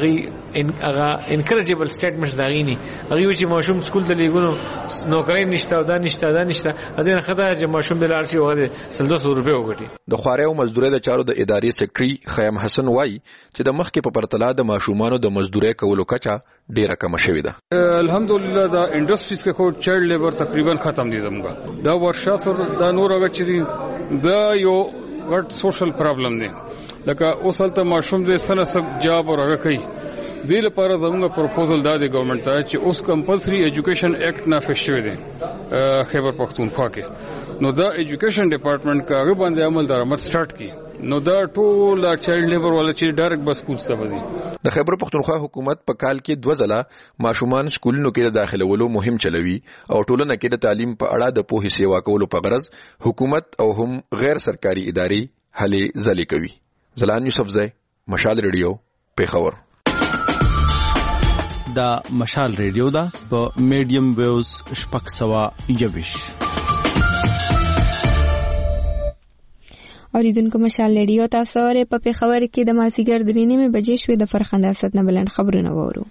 هغه انکریجبل سټیټمنټس دا غینی هغه چې ماشوم سکول ته لیګونو نوکرای نشته او دا نشته اذن خدای چې ماشوم د لارشي وغه 200 روپیا وګټي. د خوارۍ او مزدورۍ د چارو د ادارې سیکریټري خیم حسن وایي چې د مخکې په پرتله د ماشومانو د مزدورۍ کولو کچه ډیره کم شوې ده. الحمدلله دا انډستریز کې خو چایلډ لیبر تقریبا ختم دي. زموږ دا ورشا سره دا نور هغه چې دا یو ګډ سوشل پرابلم دی لکه اوس هلته ماشوم دې سره سب جاب او هغه کوي. دې لپاره زموږ پروپوزل دا دی ګورنمنت ته چې اوس کمپلسري ایجوکیشن ایکټ نافذ شوی دی خیبر پختونخوا کې. نو دا ایجوکیشن ډپارټمنټ کاغه باندې عمل درآمد سٹارټ کی نو دا ټول چایلډ لیبر ولا چې ډایرکټ بس سکول ته وځي. د خیبر پختونخوا حکومت په کال کې 2 ځله ماشومان سکولونو کې داخلولو مهم چلوي او ټولنه کې د تعلیم په اړه د پوهې سیوا کولو په غرض حکومت او هم غیر سرکاري ادارې هلې ځلې کوي. زلان یوسفزی، مشال ریډیو، پیښور. دا مشال ریډیو دا په میډیم ویوز 621. اوریدونکو مشال ریډیو تاسو اورئ په پیښور کې د مازیګر 3:30 بجې شوې د فرخنده اسد نه بلند خبرونه وورو.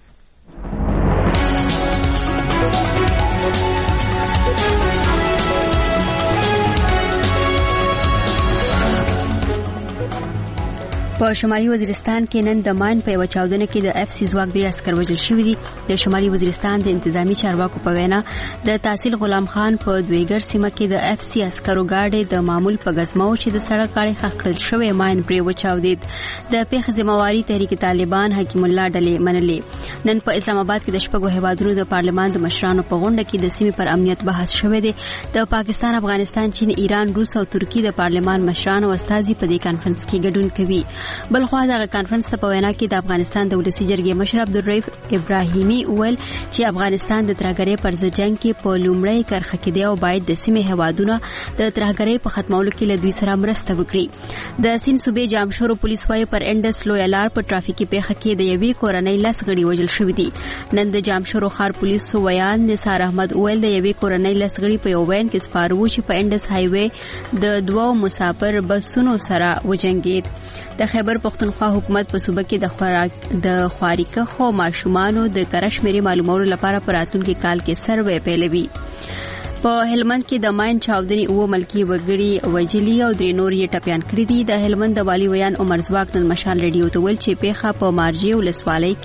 په شمالي وزیرستان کې نن د ماین په چاودنه کې د اف سی ځواک 3 عسكر وژل شوي دي. د شمالي وزیرستان د انتظامی چارواکو په وینا د تحصیل غلام خان په دویګر سیمه کې د اف سی عسكرو گاډي د معمول په غزمو چې د سړک غاړې خښ کړل شوی ماین پرې وچاودید. د پیښې ذمہواری تحریک طالبان حکیم الله ډلې منلې. نن په اسلام آباد کې د شپږو هیوادونو د پارلمان د مشرانو په غونډه کې د سیمې پر امنیت بحث شوی دی. د پاکستان، افغانستان، چین، ایران، روس او ترکی د پارلمان مشرانو استازي په دې کانفرنس کې ګډون کوي. بلخوا دغه کانفرنس په وینا کې د افغانستان د ولسی جرګې مشر عبدالرؤف ابراهیمي وویل چې افغانستان د ترهګرۍ پر ضد جنگ کې په لومړی کرخه کې دی او باید د سیمې هیوادونو د ترهګرۍ په ختمولو کې له دوی سره مرسته وکړي. د سین صوبې جامشورو پولیس وايي پر انډس لوی لار په ټرافیکي پیښه کې د یوې کورنۍ 10 غړي وژل شوي دي. نن د جامشورو ښار پولیسو ویان نثار احمد وویل د یوې کورنۍ 10 غړي په یو وین کې سپاره وو چې په انډس هایوي د 2 مسافر بسونو سره وجنګید. د خیبر پختونخوا حکومت په صوبه کې د خواریکه خو ماشومانو د کرشمیري معلوماتو لپاره په راتلونکي کال کې سروې پیلوي. په هلمند کې د ماین چاودنې او ملکی وګړي وجلی او درې نور یې ټپيان کړی دي. د هلمند د والی ویان عمر زواک نن مشال ریډیو ته ویل چې پیښه په مارجی ولسوالۍ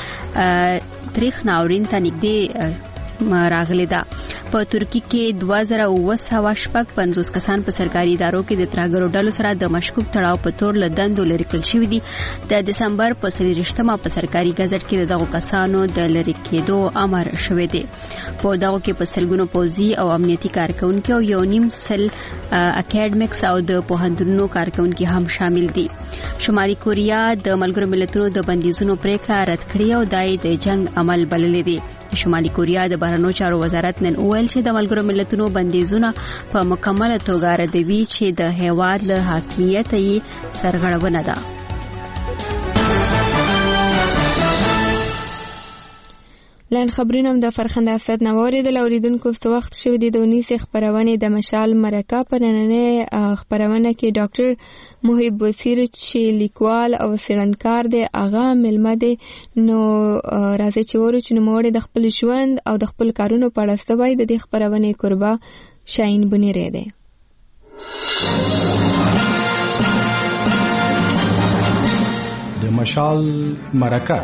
کې تاریخ ناورین ته نږدې راغلی ده. په ترکی کې 2955 کسان په سرکاري ادارو کې د ترهګرو ډلو سره د مشکوک تړاو په تور له دندو لرې کړل شوي دي. د دسمبر په 23 په سرکاري گزټ کې دغه کسانو د لرې کېدو امر شوی دی. په دغه کې په سلګونو پوځي او امنیتي کارکونکو او 1.5 اکیډمیکس او د پوهنتونونو کارکونکو هم شامل دي. شمالي کوریا د ملګرو ملتونو د بندیزونو پریکړه رد کړې او دای د جنگ عمل بللې دي. شمالي کوریا د بهرنیو چارو وزارت نن وویل چې د ملګرو ملتونو بندیزونه په مکمله توګه ردوي چې د هیواد له حاکمیت یې سرغړونه ده. لاند خبرونه د فرخنده اسد نووري د اوریدونکو څو وخت شوی دی. د 19 خبرونه د مشال مرکه په نننې خبرونه کې ډاکټر محب وزیر چې لیکوال او څېړنکار دی هغه ملمه دی. نو راځي چې ورو چې نوموړی د خپل ژوند او د خپل کارونو په اړه ستوي د دې خبرونه قربا شاهین بنيري دی. د مشال مرکه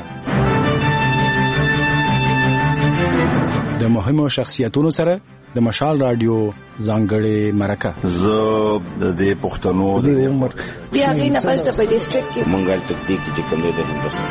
د مهمو شخصیتونو سره د مشال رادیو ځانګړې مرکه. زه د دې پښتنو د عمر بیا غي نه پس په ډیسټریکټ کې مونږه تدقیق چې کوم دی د بس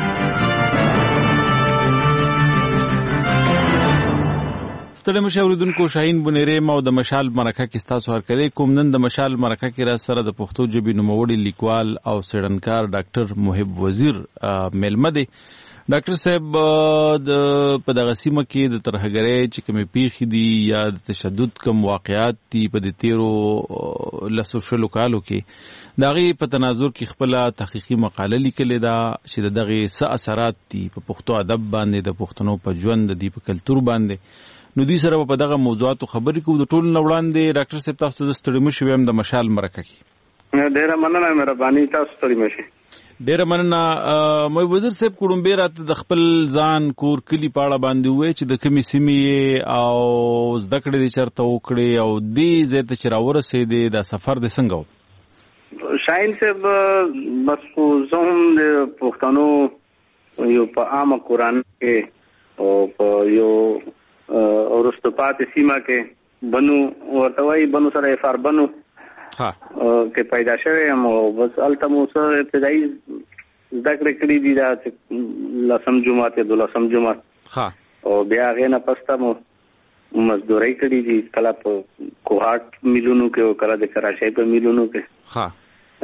ستړي مشاوردونکو شاهین بنيري مو د مشال مرکه کې تاسو هرکلی کوم. نن د مشال مرکه کې را سره د پښتو ژبې نوموړي لیکوال او څېړنکار ډاکټر محب وزیر ملمه دی. ډاکټر صاحب په دغه سیمه کې د ترهګرۍ چې کومې پیښې دي یا د تشدد کوم واقعات دي په د تیرو لسو شلو کالو کې د هغې په تناظر کې خپله تحقیقي مقاله لیکلې ده چې د دغې څه اثرات دي په پښتو ادب باندې، د پښتنو په ژوند، د په کلتور باندې. نو دوی سره په دغه موضوعاتو خبرې کوو. د ټولو نه وړاندې ډاکټر صاحب تاسو ته ستړي مه شوي یم د مشال مرکه کې. ډېره مننه مهرباني، تاسو ستړي مه شئ. ډېره مننه. محب وزیر صاحب کوړمبې راته د خپل ځان کور کلي په اړه باندې ووایي چې د کومې سیمې او زده کړې دې چېرته وکړې او دې ځای ته چې راورسېدې دا سفر دې څنګه و؟ شاهین صاحب بس خو زه هم د پښتنو یو په عامه کورنۍ کې او په یو وروسته پاتې سیمه کې بنو ورته وایي بنو سره افار بنو کې پیدا شوی یم او بس هلته مو څه ابتدایي زده کړې کړي دي دا 10 جماعت یا 12 جماعت او بیا هغې نه پس ته مو مزدوري کړي دي، کله په کوهاټ میلونو کې او کله د کراچۍ په میلونو کې. ها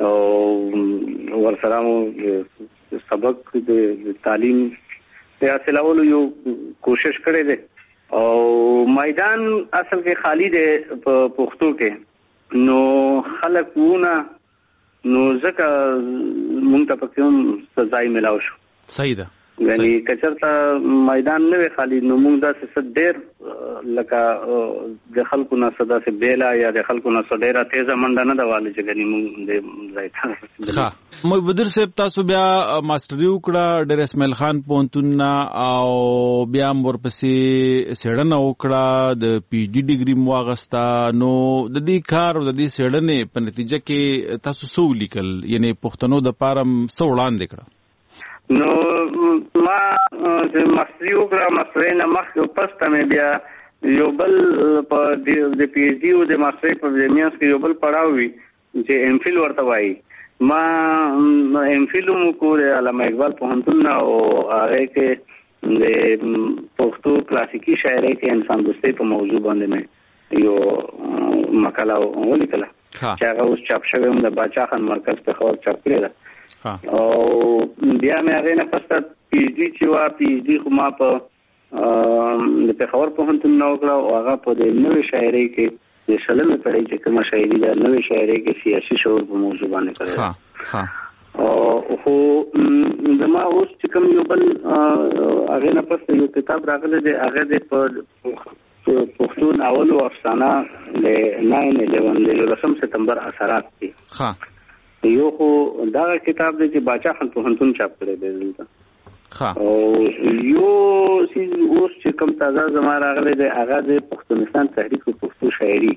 او ورسره مو سبق د تعلیم د حاصلولو یو کوشش کړی دی. او میدان اصل کې خالی دی په پښتو کې، نو خلک وونه نو ځکه مونږ ته پکې هم سزای ملاو شو. صحیح ده. یعنی کچرته میدان نه وی خالی، نو موږ دا څه ډېر لکه د خلکو نه صدا سه بیلا یا د خلکو نه ډېره تیزه منډه نه دواله چې غني موږ د ځای ته. ها مو بدر صاحب تاسو بیا ماستری وکړه ډېر اسماعیل خان پونتون او بیا ورپسې سړنه وکړه د پی ایچ ډي ډیګري مو واغستا. نو د دې کار او د دې سړنې په نتیجه کې تاسو سو لیکل، یعنی پښتنو د پارم سو وړاندې کړه. نو ما د ماستری وکړه، ماستری نه مخکې پسته مې بیا یو بل په د پی ایچ ډي او د ماستری په میانس کې یو بل پړاو وي چې ایم فیل ورته وایي. ما ایم فیل مو کړی علامه اقبال پوهنتون نه، او هغه کې د پښتو کلاسیکي شاعرۍ کې انسان دوستۍ په موضوع باندې مې یو مقاله ولیکله چې هغه اوس چاپ شوی هم د باچا خان مرکز په خبر چاپ کړی ده. او بیا مې هغه نه پسته پی ایچ ډي چې وا پی ایچ ډي خو ما په د پېښور پوهنتون نه وکړه، او هغه په د نوې شاعرۍ کې د شلمې پړۍ چې کومه شاعري ده نوې شاعرۍ کې سیاسي شعور په موضوع باندې کړی. او خو زما اوس چې کوم یو بل هغه نه پسته یو کتاب راغلی دی، هغه د پښتو ناول او افسانه د 9/11 د 11 سپتمبر اثرات دي. یو خو دا کتاب دی چې باچا خان پوهنتون چاپ کړی دی دلته. او یو سیز اوس چې کوم تازه زما راغلی دی هغه د پښتونستان تحریک او پښتو شاعري.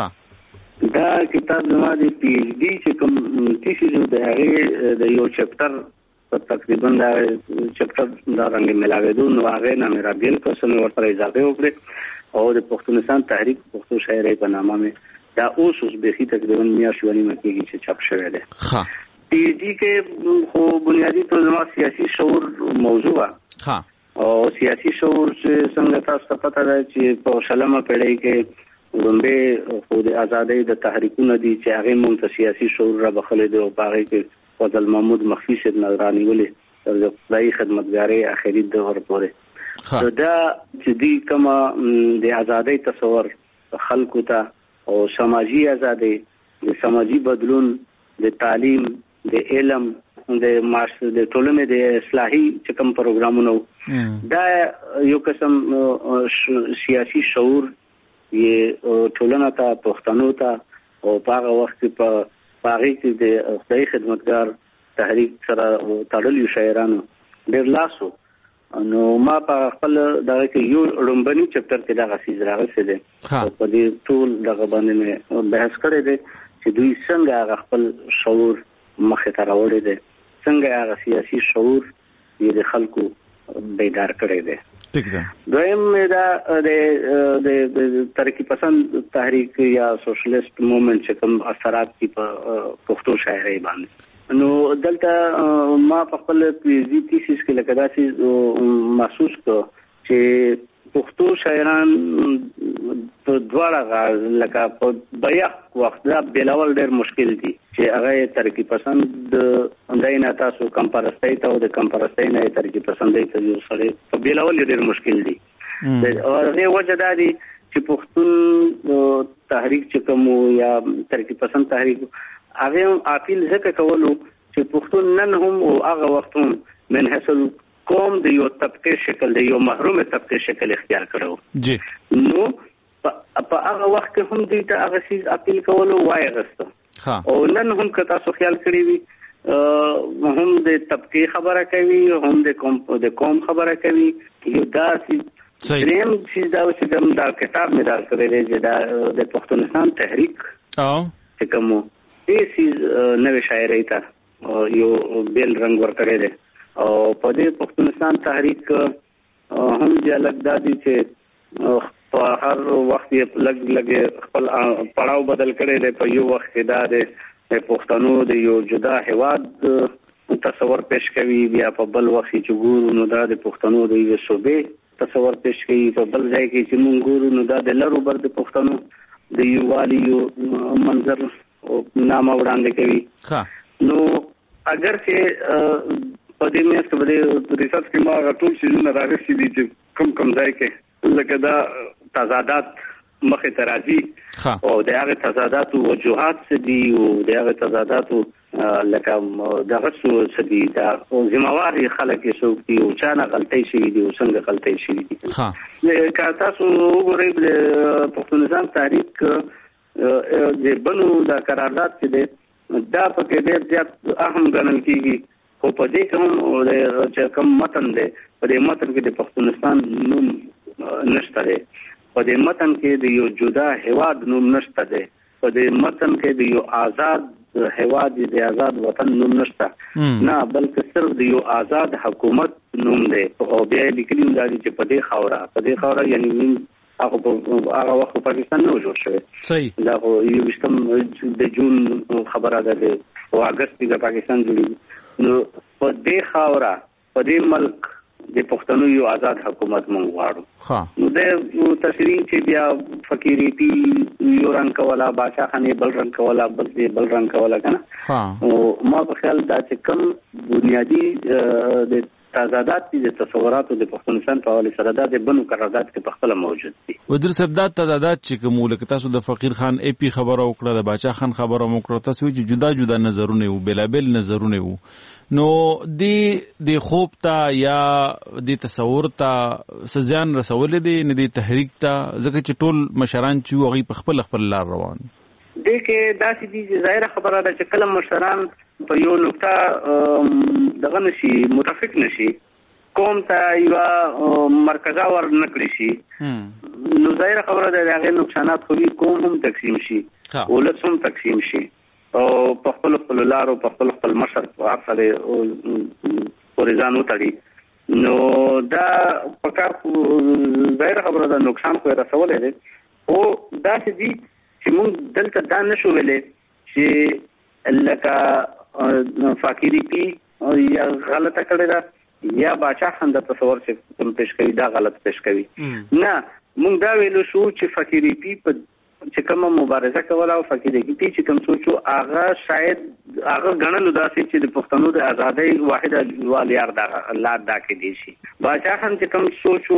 دا کتاب زما د پی ایچ ډي چې کوم تیسیز د هغه د یو چپټر په تقریبا دا چپټر دا رنګ ملاوېدو، نو هغه نه مې را بیل کوم ورته اضافه وکړه او د پښتونستان تحریک پښتو شاعري په نامه مې دا اوس بهي تقریبا میاشتې مکیږي چې چاپ شوی دی. پی ایچ ډي کې خو بنیادی طور زما سیاسي شعور موضوع و، او سیاسي شعور چې څنګه تاسو ته پته ده چې په شلمه پیړۍ کې لومبه خو د ازادۍ د تحریکونه دي چې هغه مونږ ته سیاسي شعور را بخلې دی، او هغه کې فضل محمود مخفي صاحب نظرانی ولې تر د خدای خدمتګاري اخري دور پورې دا چې دی کومه د ازادۍ تصور خلکو ته او سماجی ازادي، د سماجی بدلون، د تعلیم، د علم، د معاشره د ټولنې د اصلاحي چې کوم پروګرامونه دا یو قسم سیاسي شعور یې ټولنه ته پښتنو ته او په هغه وخت په هغه کې د خدای خدمتګار تحریک سره تړلي شاعرانو ډېر لاسو. نو ما په خپل دغه کې یو لومبني چپټر کې دغه سیز راغلی دی، په دې ټول دغه باندې مې بحث کړی دی چې دوی څنګه هغه خپل شعور مخې ته راوړی دی، څنګه هغه سیاسي شعور یې د خلکو بیدار کړی دی. دویم دا د ترقی پسند تحریک یا سوشلیست موومنٹ چې کوم اثرات دي په پښتو شاعرۍ باندې، نو دلته ما په خپل پی ایچ ډي تیسیس کې لکه داسې محسوس کړ چې پښتو شاعران په دواړه لکه په بیاق وخت دا بیلول ډېر مشکل دي چې هغه ترقی پسند داینا تاسو کمپارستای ته او د کمپارستای نه ترقی پسندای ته یو سره په بیلول ډېر مشکل دي. او هغه وجه دا دي چې پښتون تحریک چې کوم یا ترقی پسند تحریک هغه اپیل ځکه کولو چې پښتون نن هم او هغه وخت هم من حاصل قوم د یو طبقه شکل د یو محروم طبقه شکل اختیار کړو جی. نو په هغه وخت کې هم دې ته هغه سیز اپیل کولو وای غسته، او نن هم که تاسو خیال کړی وي هم د طبقه خبره کوي، هم د قوم خبره کوي. یو داسې دریم چیز دا چې کوم دا کتاب مې دا کړی دی چې دا د پښتونستان تحریک چې کوم دې سیز نوې شاعرۍ ته یو بیل رنګ ورکړی دی، او په دې پښتونستان تحریک هم د لګدادي چې په هر وخت یې لګ خپل پړاو بدل کړي دی. په یو وخت کې دا د پښتنو د یو جدا هواد تصور پیش کوي، بیا په بل وخت چې ګورو نو دا د پښتنو د یو صوبې تصور پیش کوي په بل ځای کې چې موږ ګورو نو دا د لرو بر د پښتنو د یووالي یو منظر نامه وړاندې کوي. نو اگر چې په دې میاشت کې د ریسرچ کې ما ټول شیونه راغلي دي چې کوم ځای کې لکه دا تضادات مخې ته راځي او د هغه تضاداتو وجوهات څه دي او د هغه تضاداتو لکه دغه څه دي دا ذمہوار خلک یې څوک دي او چا نه غلطۍ شوي دي او څنګه غلطۍ شوي دي. که تاسو وګورئ د پښتون نظام تحریک د بنو د قرارداد کې دی دا پکې ډېر زیات اهم ګڼل کېږي خو په دې کې هم چې کوم متن دی په دې متن کې د پښتونستان نوم نشته دی، په دې متن کې د یو جدا هیواد نوم نشته دی، په دې متن کې د یو آزاد هیواد د آزاد وطن نوم نشته نه، بلکې صرف د یو آزاد حکومت نوم دی. او بیا لیکلي دا چې په دې خاوره یعنی هغه وخت پاکستان نه جوړ شوی دا یو وشتم د جون خبره ده او اگست کې د پاکستان جوړیږي. نو په دې خاوره په دې ملک د پښتنو یو آزاد حکومت مونږ غواړو. نو د تشریح چې بیا فقیری پی یو رنګ کولا بادشاہ خانه بل رنګ کولا بل رنګ کولا کنه او ما په خیال دا چې کوم بنیادی د تضادات دي د تصوراتو د پښتونستان په حواله سره د بنو قرارداد کې په خپل موجود دي. وزیر صاحب دا تضادات چې کوم لکه تاسو د فقیر خان ای پی خبره وکړه د بادشاہ خان خبره وکړه تاسو چې جدا جدا نظرونه وو بلابل نظرونه وو نو د خوب ته یا د تصور ته سزیان رسول دي نه د تحریک ته ځکه چې ټول مشران چې هغه په خپل لار روان دي کې داسې دي چې ظاهره خبره ده چې کله مشران په یو نقطه دغه نشي متفق نشي قوم ته یو مرکزا ور نکړي شي نو ظاهره خبره ده هغه نقصانات خو قوم هم تقسیم شي ولس هم تقسیم شي او په خپل لارو په خپل مشر په اصل اورزانو تړي نو دا په کار ظاهره خبره ده نقصان خو رسولې ده او دا چې چې موږ دلته دا نشو ویلې چې لکه فقیری پی یا غلطه کړې ده یا بادشاہ خان د تصور چې پیش کوي دا غلط پیش کوي نه موږ دا ویلو شو چې فقیری پی په چې کومه مبارزه کوله او فقیری پی چې کوم سوچو هغه شاید هغه غنلو داسې چې د پښتنو د ازادۍ واحده والیار دا لار دا کې دي شي بادشاہ خان چې کوم سوچو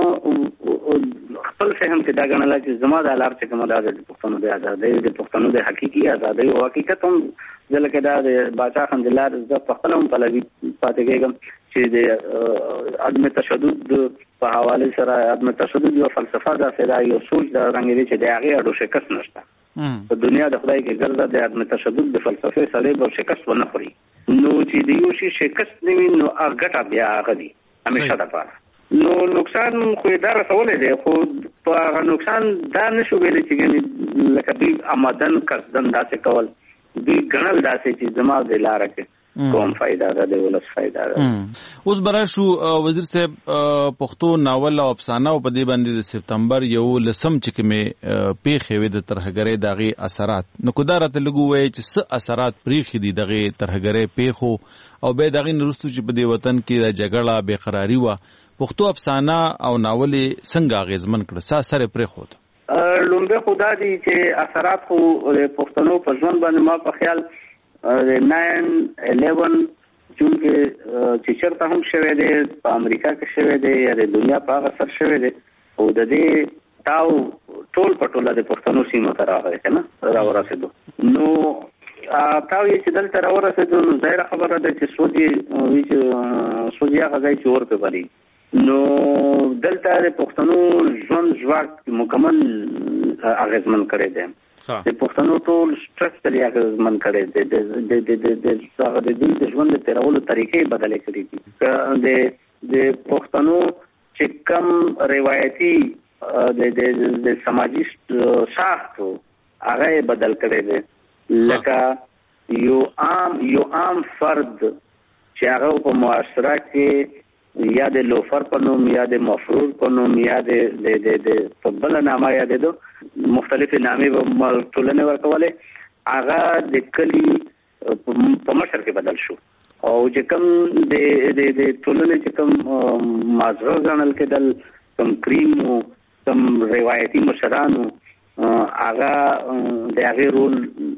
هغه خپل فهم کې دا غنل چې زما د لار چې کوم د پښتنو د ازادۍ د پښتنو د حقيقي ازادۍ او حقیقت هم ځکه دا د بادشاہ خان د لار د خپل هم پلوي پاتې کېږم چې د عدم تشدد په حواله سره عدم تشدد یو فلسفه ده چې یو سوچ د رنګ چې د هغه اډو شکست نشته په دنیا د خدای کې ګرځي د عدم تشدد د فلسفه سره به شکست ونه خوري نو چې د یو شي شکست نیوي نو هغه بیا هغه دي همیشه ده پاره نو نقصان خو دا رسولې دی خو په نقصان دا نشو ویل چې لکه دوی آمدن قصدن داسې کول دوی ګڼل داسې چې زما د لاره کې کوم فائدہ ده د ولس فائدہ ده. اوس براشو وزیر صاحب پښتو ناول او افسانه په دې باندې د سپتمبر یو لسم چې کې پیښې وې د ترهګرۍ دغه اثرات نو کو دا راته لګو وای چې څه اثرات پریخي دي دغه ترهګرۍ پیښو او به دغه نرستو چې په دې وطن کې د جګړه بے قراری و پښتو افسانه او ناول څنګه غیزمن کړ سره پریخود لومبه خدا دي چې اثرات خو پښتنو په ژوند باندې ما په خیال 9/11 جون کې چې چرته هم شوه دی په امریکا کې شوه دی یا د دنیا په هغه سر شوه دی او د دې تاو ټول پټوله د پښتنو سیمه ته راغی کنه راورسېدو نو تاو یې چې دلته راورسېدو نو ظاهره خبره ده چې سوجي هغه ځای چې ورته بری نو دلته د پښتنو ژوند ژواک مکمل اغیزمن کړی دی د پښتنو ټول سټرکچر یې اغیزمن کړی دی د دوی د ژوند د تیرولو طریقې بدلې کړې دي د پښتنو چې کوم روایتي د سماجی ساخت هغه بدل کړی دی لکه یو عام فرد چې هغه په معاشره کې یا د لوفر په نوم یا د مفرور په نوم یا د په بل نامه یا د مختلفې نامې په ټولنه ورکولې هغه د کلی په مشر کې بدل شو او چې کوم د ټولنې چې کوم مازغه ځانل کېدل کوم کریم کوم روایتي مشرانو هغه د هغه رول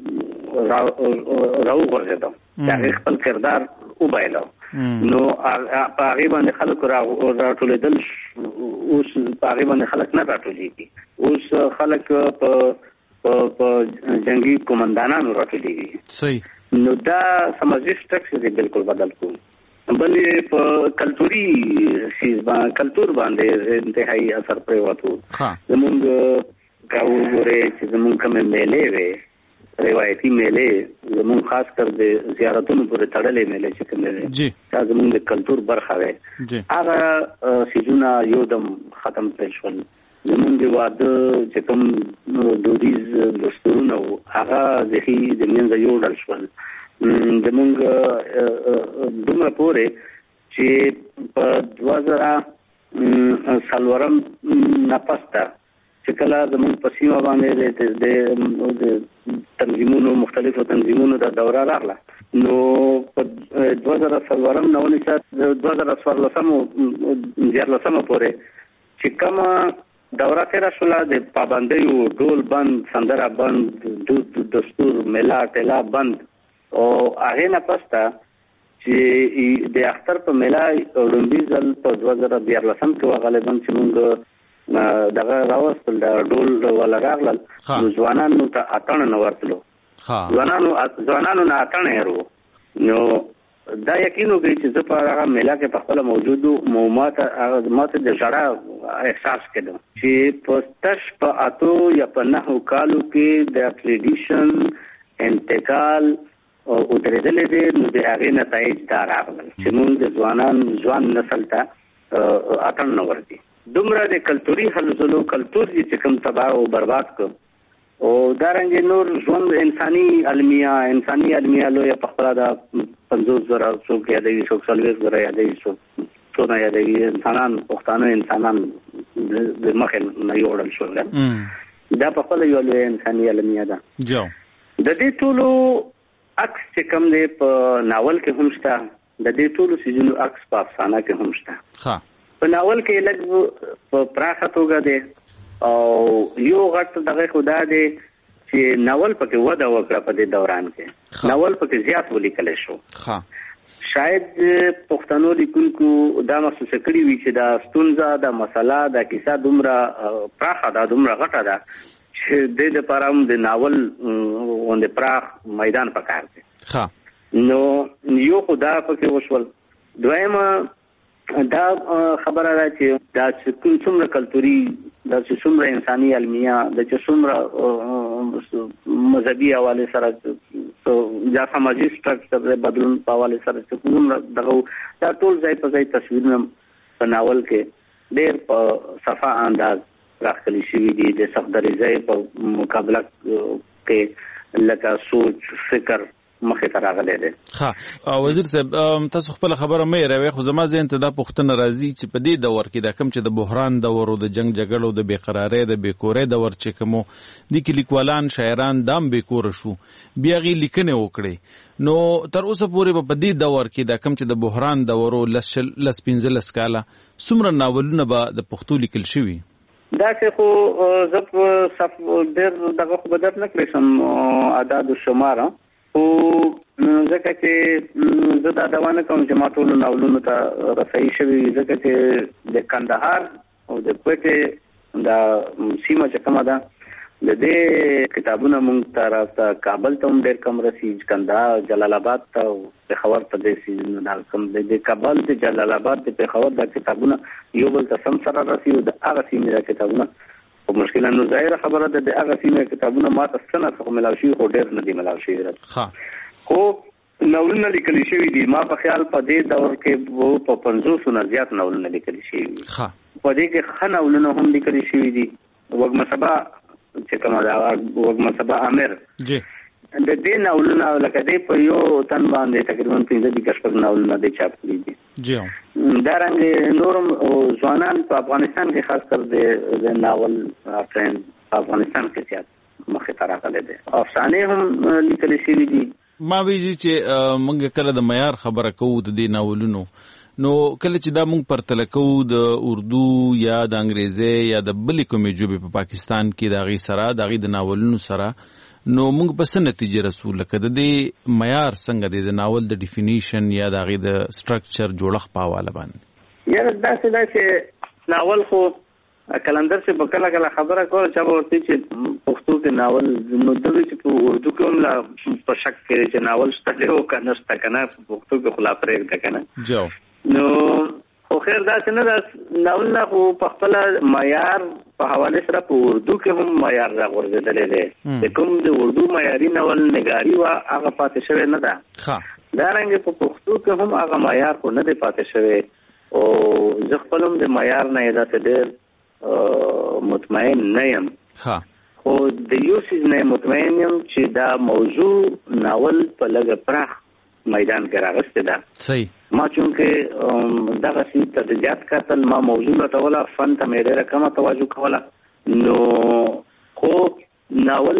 راو ورغله هغه خپل کردار وبایلو نو په هغه باندې خلک راټولېدل اوس په هغه باندې خلک نه راټولېږي اوس خلک په جنگي قومندانانو راټولېږي صحیح نو دا سماجی سټرکچر دی بالکل بدل کو بلې په کلتوري شیز باندې کلتور باندې انتهایی اثر پرې وته زمونږ کاو غره چې زمونږ کومه میلې وي روایتي میلې زمونږ خاص کر د زیارتونو پورې تړلې میلې چې کومه جی دا زمونږ د کلتور برخه وي جی هغه سيزونه یو دم ختم شول زمونږ د واده چې کوم دودیز دستورونه هغه د منځه یو ډول شول زمونږ دومره پورې چې په 2000 سالورم نپسته چې کله زموږ په سیمه باندې د تنظیمونو مختلفو تنظیمونو د دوره راغله نو په 2000 سالورم نو نشه 2014 پورې چې کومه دوره تیر شوله د پابندیو ډول بند سندره بند دود دستور ملا ټلا بند او هغه نه پسته چې د اختر په ملا اولمپیک ځل په 2014 کې غالبا چې موږ دغه راوستل د ډول ولا راغلل ځوانانو ته اټن نه ورتلو ځوانانو نه اټن هرو نو دا یقینو کوي چې زه په هغه میلا کې په خپل موجودو ماته د ژړا احساس کړم چې پستش په اتو یا په 9 کالو کې د ټریډیشن انتقال او درېدلې دي نو د هغه نتایج دا راغلل چې موږ ځوان نسل ته اټن نه ورتي دومره د کلتوري حلزلو کلتور چې کوم تباہ او برباد کو او دارنګ نور ژوند انساني علمیا لوی په خپل د 50 زره څوک یادوي څوک 40 زره یادوي څوک نه یادوي انسانان پښتانه انسانان د مخه نه یوړل شول دا په خپل یو لوی انساني علمیا ده د دې ټولو عکس چې کوم دی په ناول کې هم شته د دې ټولو سيزونو عکس په افسانه کې هم شته په ناول کې لږ په پراخه توګه دی او یو غټ دغه خدا دی چې ناول پکې وده وکړه په دې دوران کې ناول پکې زیات ولیکل شو شاید پښتنو لیکونکو دا محسوس کړی وي چې دا ستونزه د مسله د کیسه دومره پراخه ده دومره غټه ده چې د لپاره هم د ناول باندې پراخ میدان پکار دی نو یو خدا پکې وشول دویمه دا خبره ده چې دا څومره کلتوري دا څومره انساني علمیا دا څومره مذهبي حواله سره یا سماجی سټرکچر بدلون په حواله سره څومره دغه دا ټول ځای په ځای تصویرونه په ناول کې ډېر په صفا انداز راخلي شوی دي د صفدرځای په مقابله کې لکه سوچ فکر مخه ته راغلی دی وزیر صاحب تاسو خپل خبره مې راوي خو زما ذهن ته دا پوښتنه راځي چې په دې دور کې دا کوم چې د بحران دور او د جنگ جګړو د بیقراری د بیکورې دور چې کوم د لیکوالان شاعران دام بیکور شو بیا غي لیکنه وکړي نو تر اوسه پورې په دې دور کې دا کوم چې د بحران دور او لس 15 کاله څومره ناولونه به د پښتو لیکل شوی دا چې خو زپ صف ډېر دغه خو بدل نه کړی سم اعداد شمار او ځکه چې زه دا دوانه کوم چې ما ټول ناولونو ته رسایي شوی ځکه چې د کندهار او د کوټه دا سیمه چې کومه ده د دې کتابونه مونږ ته راځه کابل ته هم ډېر کم رسیږي کندهار جلال آباد ته پېښور ته د سیمه نه کم د کابل ته جلال آباد ته پېښور د کتابونه یو بل ته سم سره رسیږي د هغه سیمه د کتابونه په مشکل نو ظاهر خبره ده د هغه سیمه کتابونه ما ته څنګه څه ملاوي خو ډېر نه دي ملاوي خو ناولونه لیکل شوی دي ما په خیال په دې دور کې په 500 نه زیات ناولونه لیکل شوی دي په دې کې خنه ناولونه هم لیکل شوی دي وګ مصبا چې کومه دا وګ مصبا امیر جی د دې ناولونه لکه دې په یو تن باندې تقریبا 15 کشف ناولونه د چاپ کړی دي جی دا رنګ نورم ځوانان په افغانستان کې خاص کر د ناول افرین په افغانستان کې زیات مخه ته راغلي دي افسانه هم لیکل شوی دي ما ویږي چې موږ کله د معیار خبره کوو د دې ناولونو، نو کله چې دا موږ پرتله کوو د اردو یا د انګریزي یا د بلې کومې ژبې په پاکستان کې د هغې سره د هغې د ناولونو سره، نو موږ په څه نتیجه رسو؟ لکه د دې معیار څنګه دی د ناول د ډیفینیشن یا د هغې د سټرکچر جوړښت په حواله باندې؟ یاره داسې ده چې ناول خو کلندر چې په کله کله خبره کوله چا به ورته چې پښتو کې ناول، نو دوی چې په اردو کې هم لا په شک کوي چې ناول شته دی او که نشته که نه، په پښتو کې خو لا پرېږده که نه. نو خو خیر داسې نه ده، ناولونه خو په خپله معیار په حواله سره په اردو کې هم معیار راغورځېدلی دی. د کوم د اردو معیاري ناول نګاري وه هغه پاتې شوی نه ده. دارنګې په پښتو کې هم هغه معیار خو نه دی پاتې شوی، او زه خپل هم د معیار نه یې داسې ډېر مطمئن نه یم، خو د یو څیز نه مطمئن یم چې دا موضوع ناول په لږه پراخ میدان کې راغستې ده. صحیح. ما چونکې دغه څیز ته د زیات کتل، ما موضوع لټوله، فن ته مې ډېره کمه توجه کوله، نو خو ناول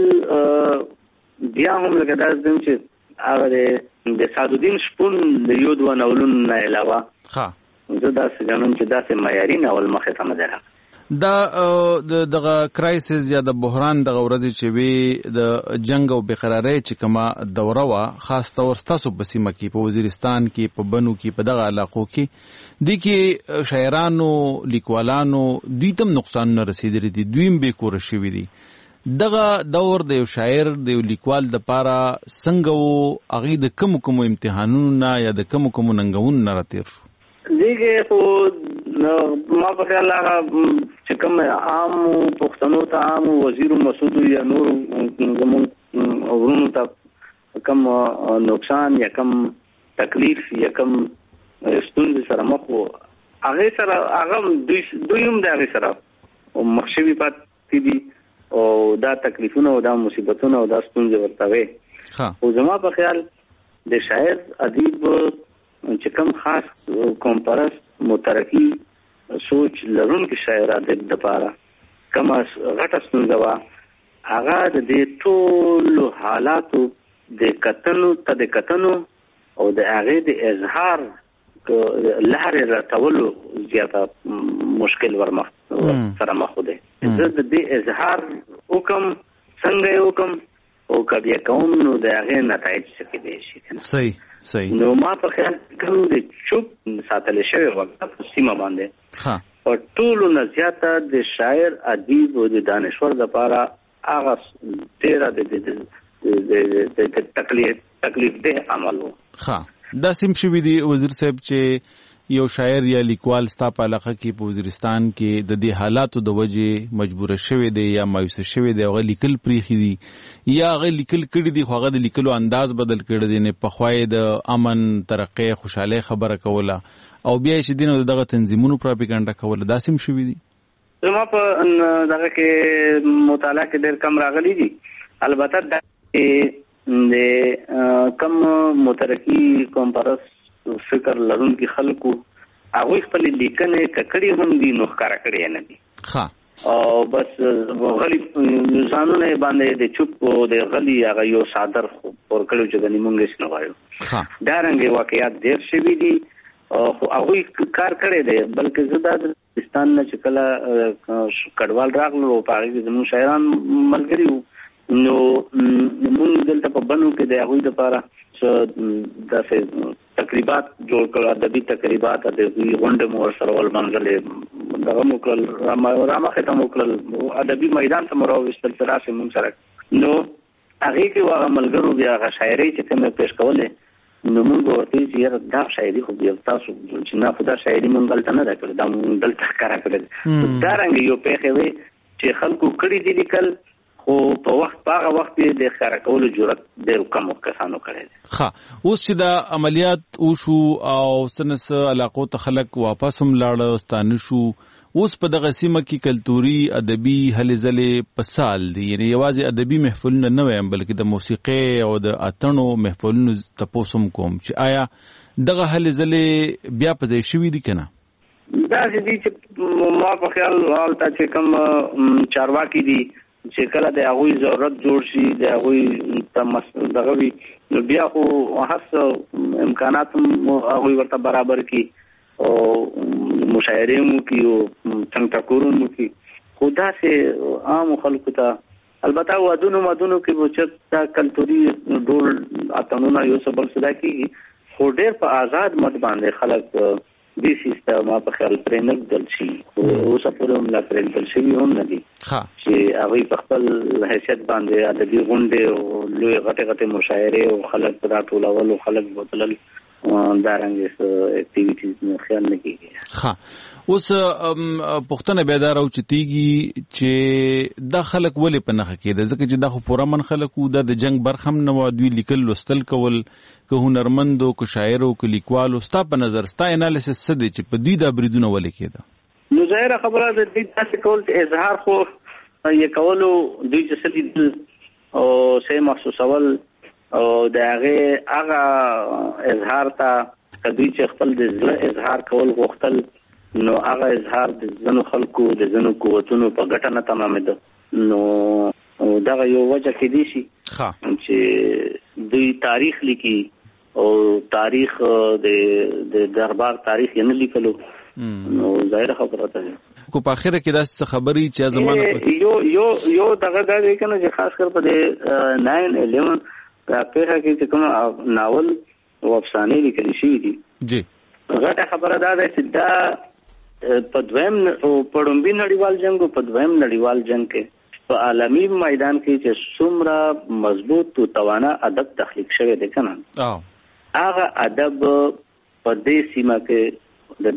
بیا هم لکه داسې یم چې هغه د سعدالدین شپون د یو دوه ناولونو نه علاوه زه داسې ګڼم چې داسې معیاري ناول مخې ته نه دی راغلی. دا دغه کرایسس یا د بحران دغه ورځې چې وي د جنگ او بقرارۍ چې کومه دوره وه، خاص طور ستاسو په سیمه کې، په وزیرستان کې، په بنو کې، په دغه علاقو کې، دې کې شاعرانو، لیکوالانو دوی ته هم نقصانونه رسېدلي دي، دوی هم بې کوره شوي دي. دغه دور د یو شاعر د یو لیکوال دپاره څنګه و؟ هغې د کومو کومو امتحانونو نه یا د کومو کومو ننګونو نه راتېر شو؟ دغه خو ما په خیال هغه چې کوم عام پښتنو ته، عام وزیر مسعود یا نور زموږ ورونو ته کوم نقصان یا کوم تکلیف یا کوم ستونزې سره مخ وو، هغې سره هغه دوی هم د هغې سره مخ شوي پاتې دي، او دا تکلیفونه او دا مصیبتونه او دا ستونزې ورته وې. خو زما په خیال د شاعر ادیب چې کوم خاص قوم پرست مترقي سوچ لرونکي شاعر ادیب دپاره کومه غټه ستونزه وه، هغه د دې ټولو حالاتو د کتنو او د هغې د اظهار لارې راتولو زیاته مشکل سره مخ دی. زه د دې اظهار وکم، څنګه یې وکم، او که بیا کوم نو د هغې نتایج څه کېدی شي. صحیح. نو ما په خیال کوم د چوپ ساتلی شوی وخت په سیمه باندې په ټولو نه زیاته د شاعر ادیب او د دانشور دپاره هغه ډېره د تکلیف ده عمل و. دا سیم شوي دي وزیر صاحب چې یو شاعر یا لیکوال ستا په علاقه کې په وزیرستان کې د دې حالاتو د وجې مجبوره شوی دی یا مایوسه شوی دی، هغه لیکل پریښي دي یا هغه لیکل کړي دي خو هغه د لیکلو انداز بدل کړی دی، نه پخوا یې د امن، ترقۍ، خوشحالۍ خبره کوله او بیا یې چې دی نو دغه تنظیمونو پراپیګنډه کوله. دا سیم شوي دي؟ زما په دغه کې مطالعه کې ډېر کم راغلي دي. البته د کم مترقي قوم پرست فکر لرونکي خلکو هغوی خپلې لیکنې ککړې هم دي نو ښکاره کړې نه دي، او بس غلي ځانونه یې باندې د چوپ او د غلي هغه یو صادر پور کړی چې ګنې مونږ هېڅ نه وایو. دارنګې واقعیات ډېر شوي دي، خو هغوی کار کړی دی. بلکې زه دا د پاکستان نه چې کله کډوال راغلل او په هغې کې زموږ شاعران ملګري وو، نو مونږ دلته په بنو کې د هغوی دپاره داسې تقریبات جوړ کړل، ادبي تقریبات، ادبي غونډې مو ورسره ولمانځلې، دغه مو کړل، رامخې ته مو کړل، ادبي میدان ته مو راوویستل چې راشئ مونږ سره. نو هغې کې هغه ملګرو بیا هغه شاعرۍ چې کومې پیش کولې، نو مونږ به ورته وایي چې یاره دا شاعري خو بیا تاسو چې نه خو دا شاعري مونږ دلته نه ده کړې، دا مونږ دلته ښکاره کړې ده. دارنګې یو پېښې وې چې خلکو کړي دي لیکل، خو په هغه وخت کې د ښکاره کولو جرأت ډېرو کمو کسانو کړی دی. اوس چې دا عملیات وشو او څه نه څه علاقو ته خلک واپس هم لاړه، ستانه شو، اوس په دغه سیمه کې کلتوري ادبي هلې ځلې په سال دي، یعنې یوازې ادبي محفلونه نه وایم بلکې د موسیقۍ او د اتڼو محفلونو تپوس هم کوم چې آیا دغه هلې ځلې بیا په ځای شوي دي که نه؟ داسې دي چې ما په خیال هلته چې کوم چارواکي دي چې کله د هغوی ضرورت جوړ شي د هغوی دغه وي نو بیا خو هڅه امکانات هغوی ورته برابر کړي او مشاعرې مو کوي او څنګه ټکورونه مو کوي. خو داسې عام خلکو ته البته ودونو کې به چې کلتوري ډول اتمونه یو څه بل څه دا کېږي خو ډېر په آزاد مت باندې خلک دې سیستم په خیال پرې نه بدل شي. اوس پورې هم لا پرې بدل شوي هم نه دي چې هغوی په خپل حیثیت باندې ادبي غونډې او لوی غټې مشاعرې او خلک په راټولول او خلک بوتلل دارنګ اکټیویټیز نه خیال نه کېږي. اوس پښتنه بیدار او چتیږي چې دا خلک ولې په نخښه کېده ځکه چې دا خو پوره من خلکو د جنگ برخم نه و دوی لیکل لوستل کول که هنرمندو که شاعرو که لیکوالو ستا په نظر ستا انالیسس څه دی چې په دوی دا بریدونه ولې کېده؟ نو ظاهره خبره ده دوی داسې کول چې اظهار خو یې کولو دوی چې څه لیدل او څه محسوسول او د هغه اظهار ته دوی چې خپل د زړه اظهار کول غوښتل نو هغه اظهار د ځینو خلکو د ځینو قوتونو په ګټه نه تمامېده. نو دغه یو وجه کېدی شي چې دوی تاریخ لیکي او تاریخ د دربار تاریخ یې نه لیکلو. نو ظاهره خبره ده کو په اخره کې داسې خبري چې زمانه یو دغه دا دی کنه چې خاص کر په 9/11 په پیښه کې چې کوم ناول او افسانې لیکل شوي دي جی غټه خبره ده چې دا په دویم په لومړي نړیوال جنگ او په دویم نړیوال جنگ کې په عالمي میدان کې چې څومره مضبوط او توانا ادب تخلیق شوی دی کنه هغه ادب په دې سیمه کې د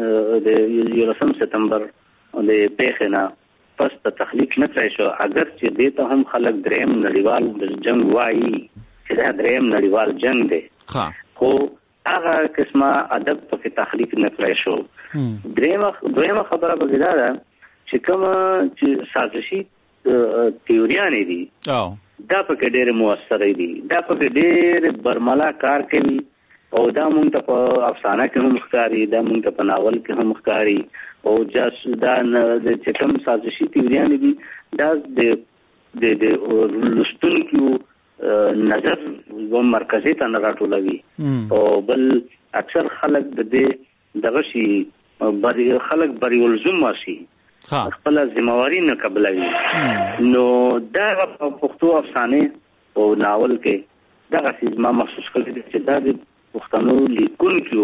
11 سپتمبر د پیښې نه پس ته تخلیق نه کړی شو. اگر چې دې ته هم خلک دریم نړیوال جنگ وایي چې دا دریم نړیوال جنگ دی خو هغه قسمه ادب پکې تخلیق نه کړی شو. دویمه خبره به دا ده چې کوم چې سازشي تیوریانې دي دا پکې ډېر موثر دي دا پکې ډېر برملا کار کوي او دا مونږ ته په افسانه کې هم ښکاري دا مونږ ته په ناول کې هم ښکاري او دا د چې کوم سازشي تیوریانې دي دا د لوستونکو نظر و مرکزي ته نه راټولوي او بل اکثر خلک د دې دغه شي خلک بریولزم واشي خپل ذمہواری نه قبلوي. نو دا په پښتو افسانه او ناول کې دا څه ما محسوس کړی چې دا د پښتنو لیکونکو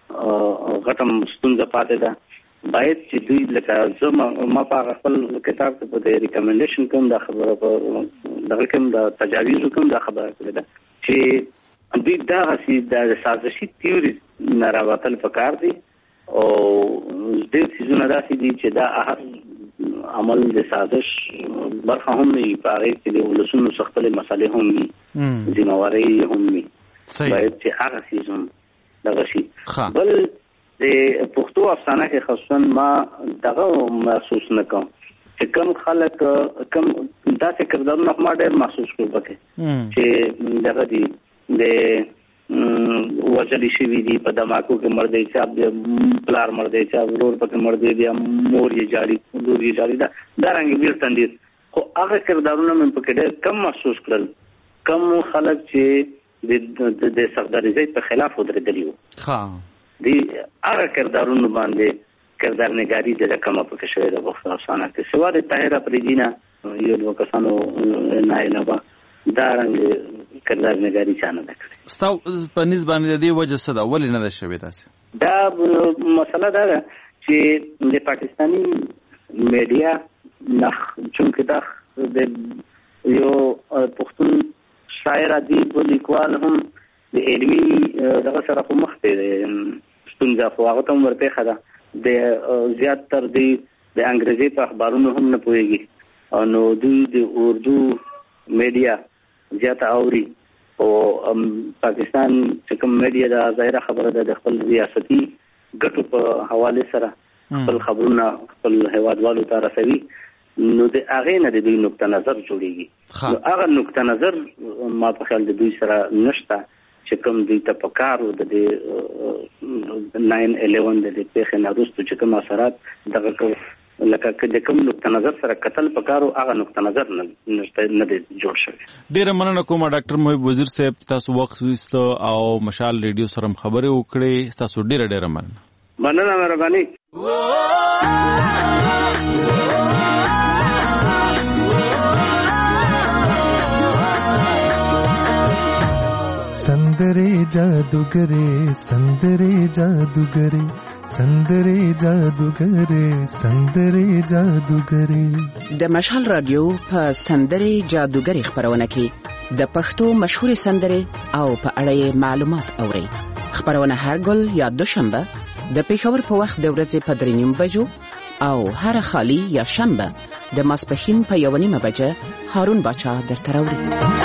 غټم ستونزه پاتې ده باید چې دوی لکه ما په خپل کتاب کې په ریکمنډیشن کوم دا خبره په دغه کوم دا تجاویز کوم دا خبره کړې ده چې دوی دا د سازشي تیوري نه راوتل پکار دي او دې څیزونه داسې دي چې دا عمل د سازش برخه هم نه پاره چې د ولسونو خپل مسالې هم وي ذمہواری هم وي باید چې هغه څیزونه دغه شي. بل د پښتو افسانه کې خصوصا ما دغه محسوس نه کوم چې کوم خلک کوم داسې کردارونه ما ډېر محسوس کړل پکې چې دغه دي د وجلی شوی دی په دماکو کې مړ دی چې پلار مړ دی چې ورور پکې مړ دی بیا مور یې جاړي لور یې جاړي دا رنګ بیل تندید خو هغه کردارونه مې پکې ډېر کم محسوس کړل. کم خلک چې د سردارزۍ په خلاف ودرېدلي وو دی هغه کردارونه باندې کردارنګاري د کومه پکې شوې ده په افسانه کې سوا د طاهره پریدینه یو دوه کسانو نه علاوه دا رنګ کردارنګاري چانه ده کړې. ستا په نسبت باندې د وجه څه ده ولې نه ده شوې تاسو دا مسله ده چې د پاکستاني میډیا نخ چونکه دا د یو پښتون شاعر ادیب لیکوال هم د علمي دغه سره په مخ ته ستونزه خو هغه ته ورته خدا د زیات تر دی د انګریزي په اخبارونو هم نه پوهیږي او نو دوی د اردو میډیا زیات اوري او پاکستان چې کوم میډیا د ظاهره خبره ده د خپل ریاستي ګټو په حواله سره خپل خبرونه خپل هیوادوالو ته رسوي نو د هغه نه د دوی نقطه نظر جوړیږي نو هغه نقطه نظر ما په خیال د دوی سره نشته چې کوم دوی ته پکارو د 9/11 د پیښې نه وروسته چې کوم اثرات دغه لکه د کوم نقطه نظر سره قتل پکارو هغه نقطه نظر نه دی جوړ شوی. ډیره مننه کوم ډاکټر محب وزیر صاحب، تاسو وخت وست او مشال ریډیو سره خبرې وکړې. تاسو ډیره مننه. مهرباني. संदरे जादूगरे संदरे जादूगरे संदरे जादूगरे संदरे जादूगरे. د مشال رادیو په سندرې جادوګري خبرونه کې د پښتو مشهور سندرې او په اړه معلومات اورئ. خبرونه هر ګل یا دوشنبه د پیښور په وخت د ورځې په 3:30 بجو او هر خالی یا شنبه د ماسپښین په 1:30 بجه هارون باچا درته راوړي.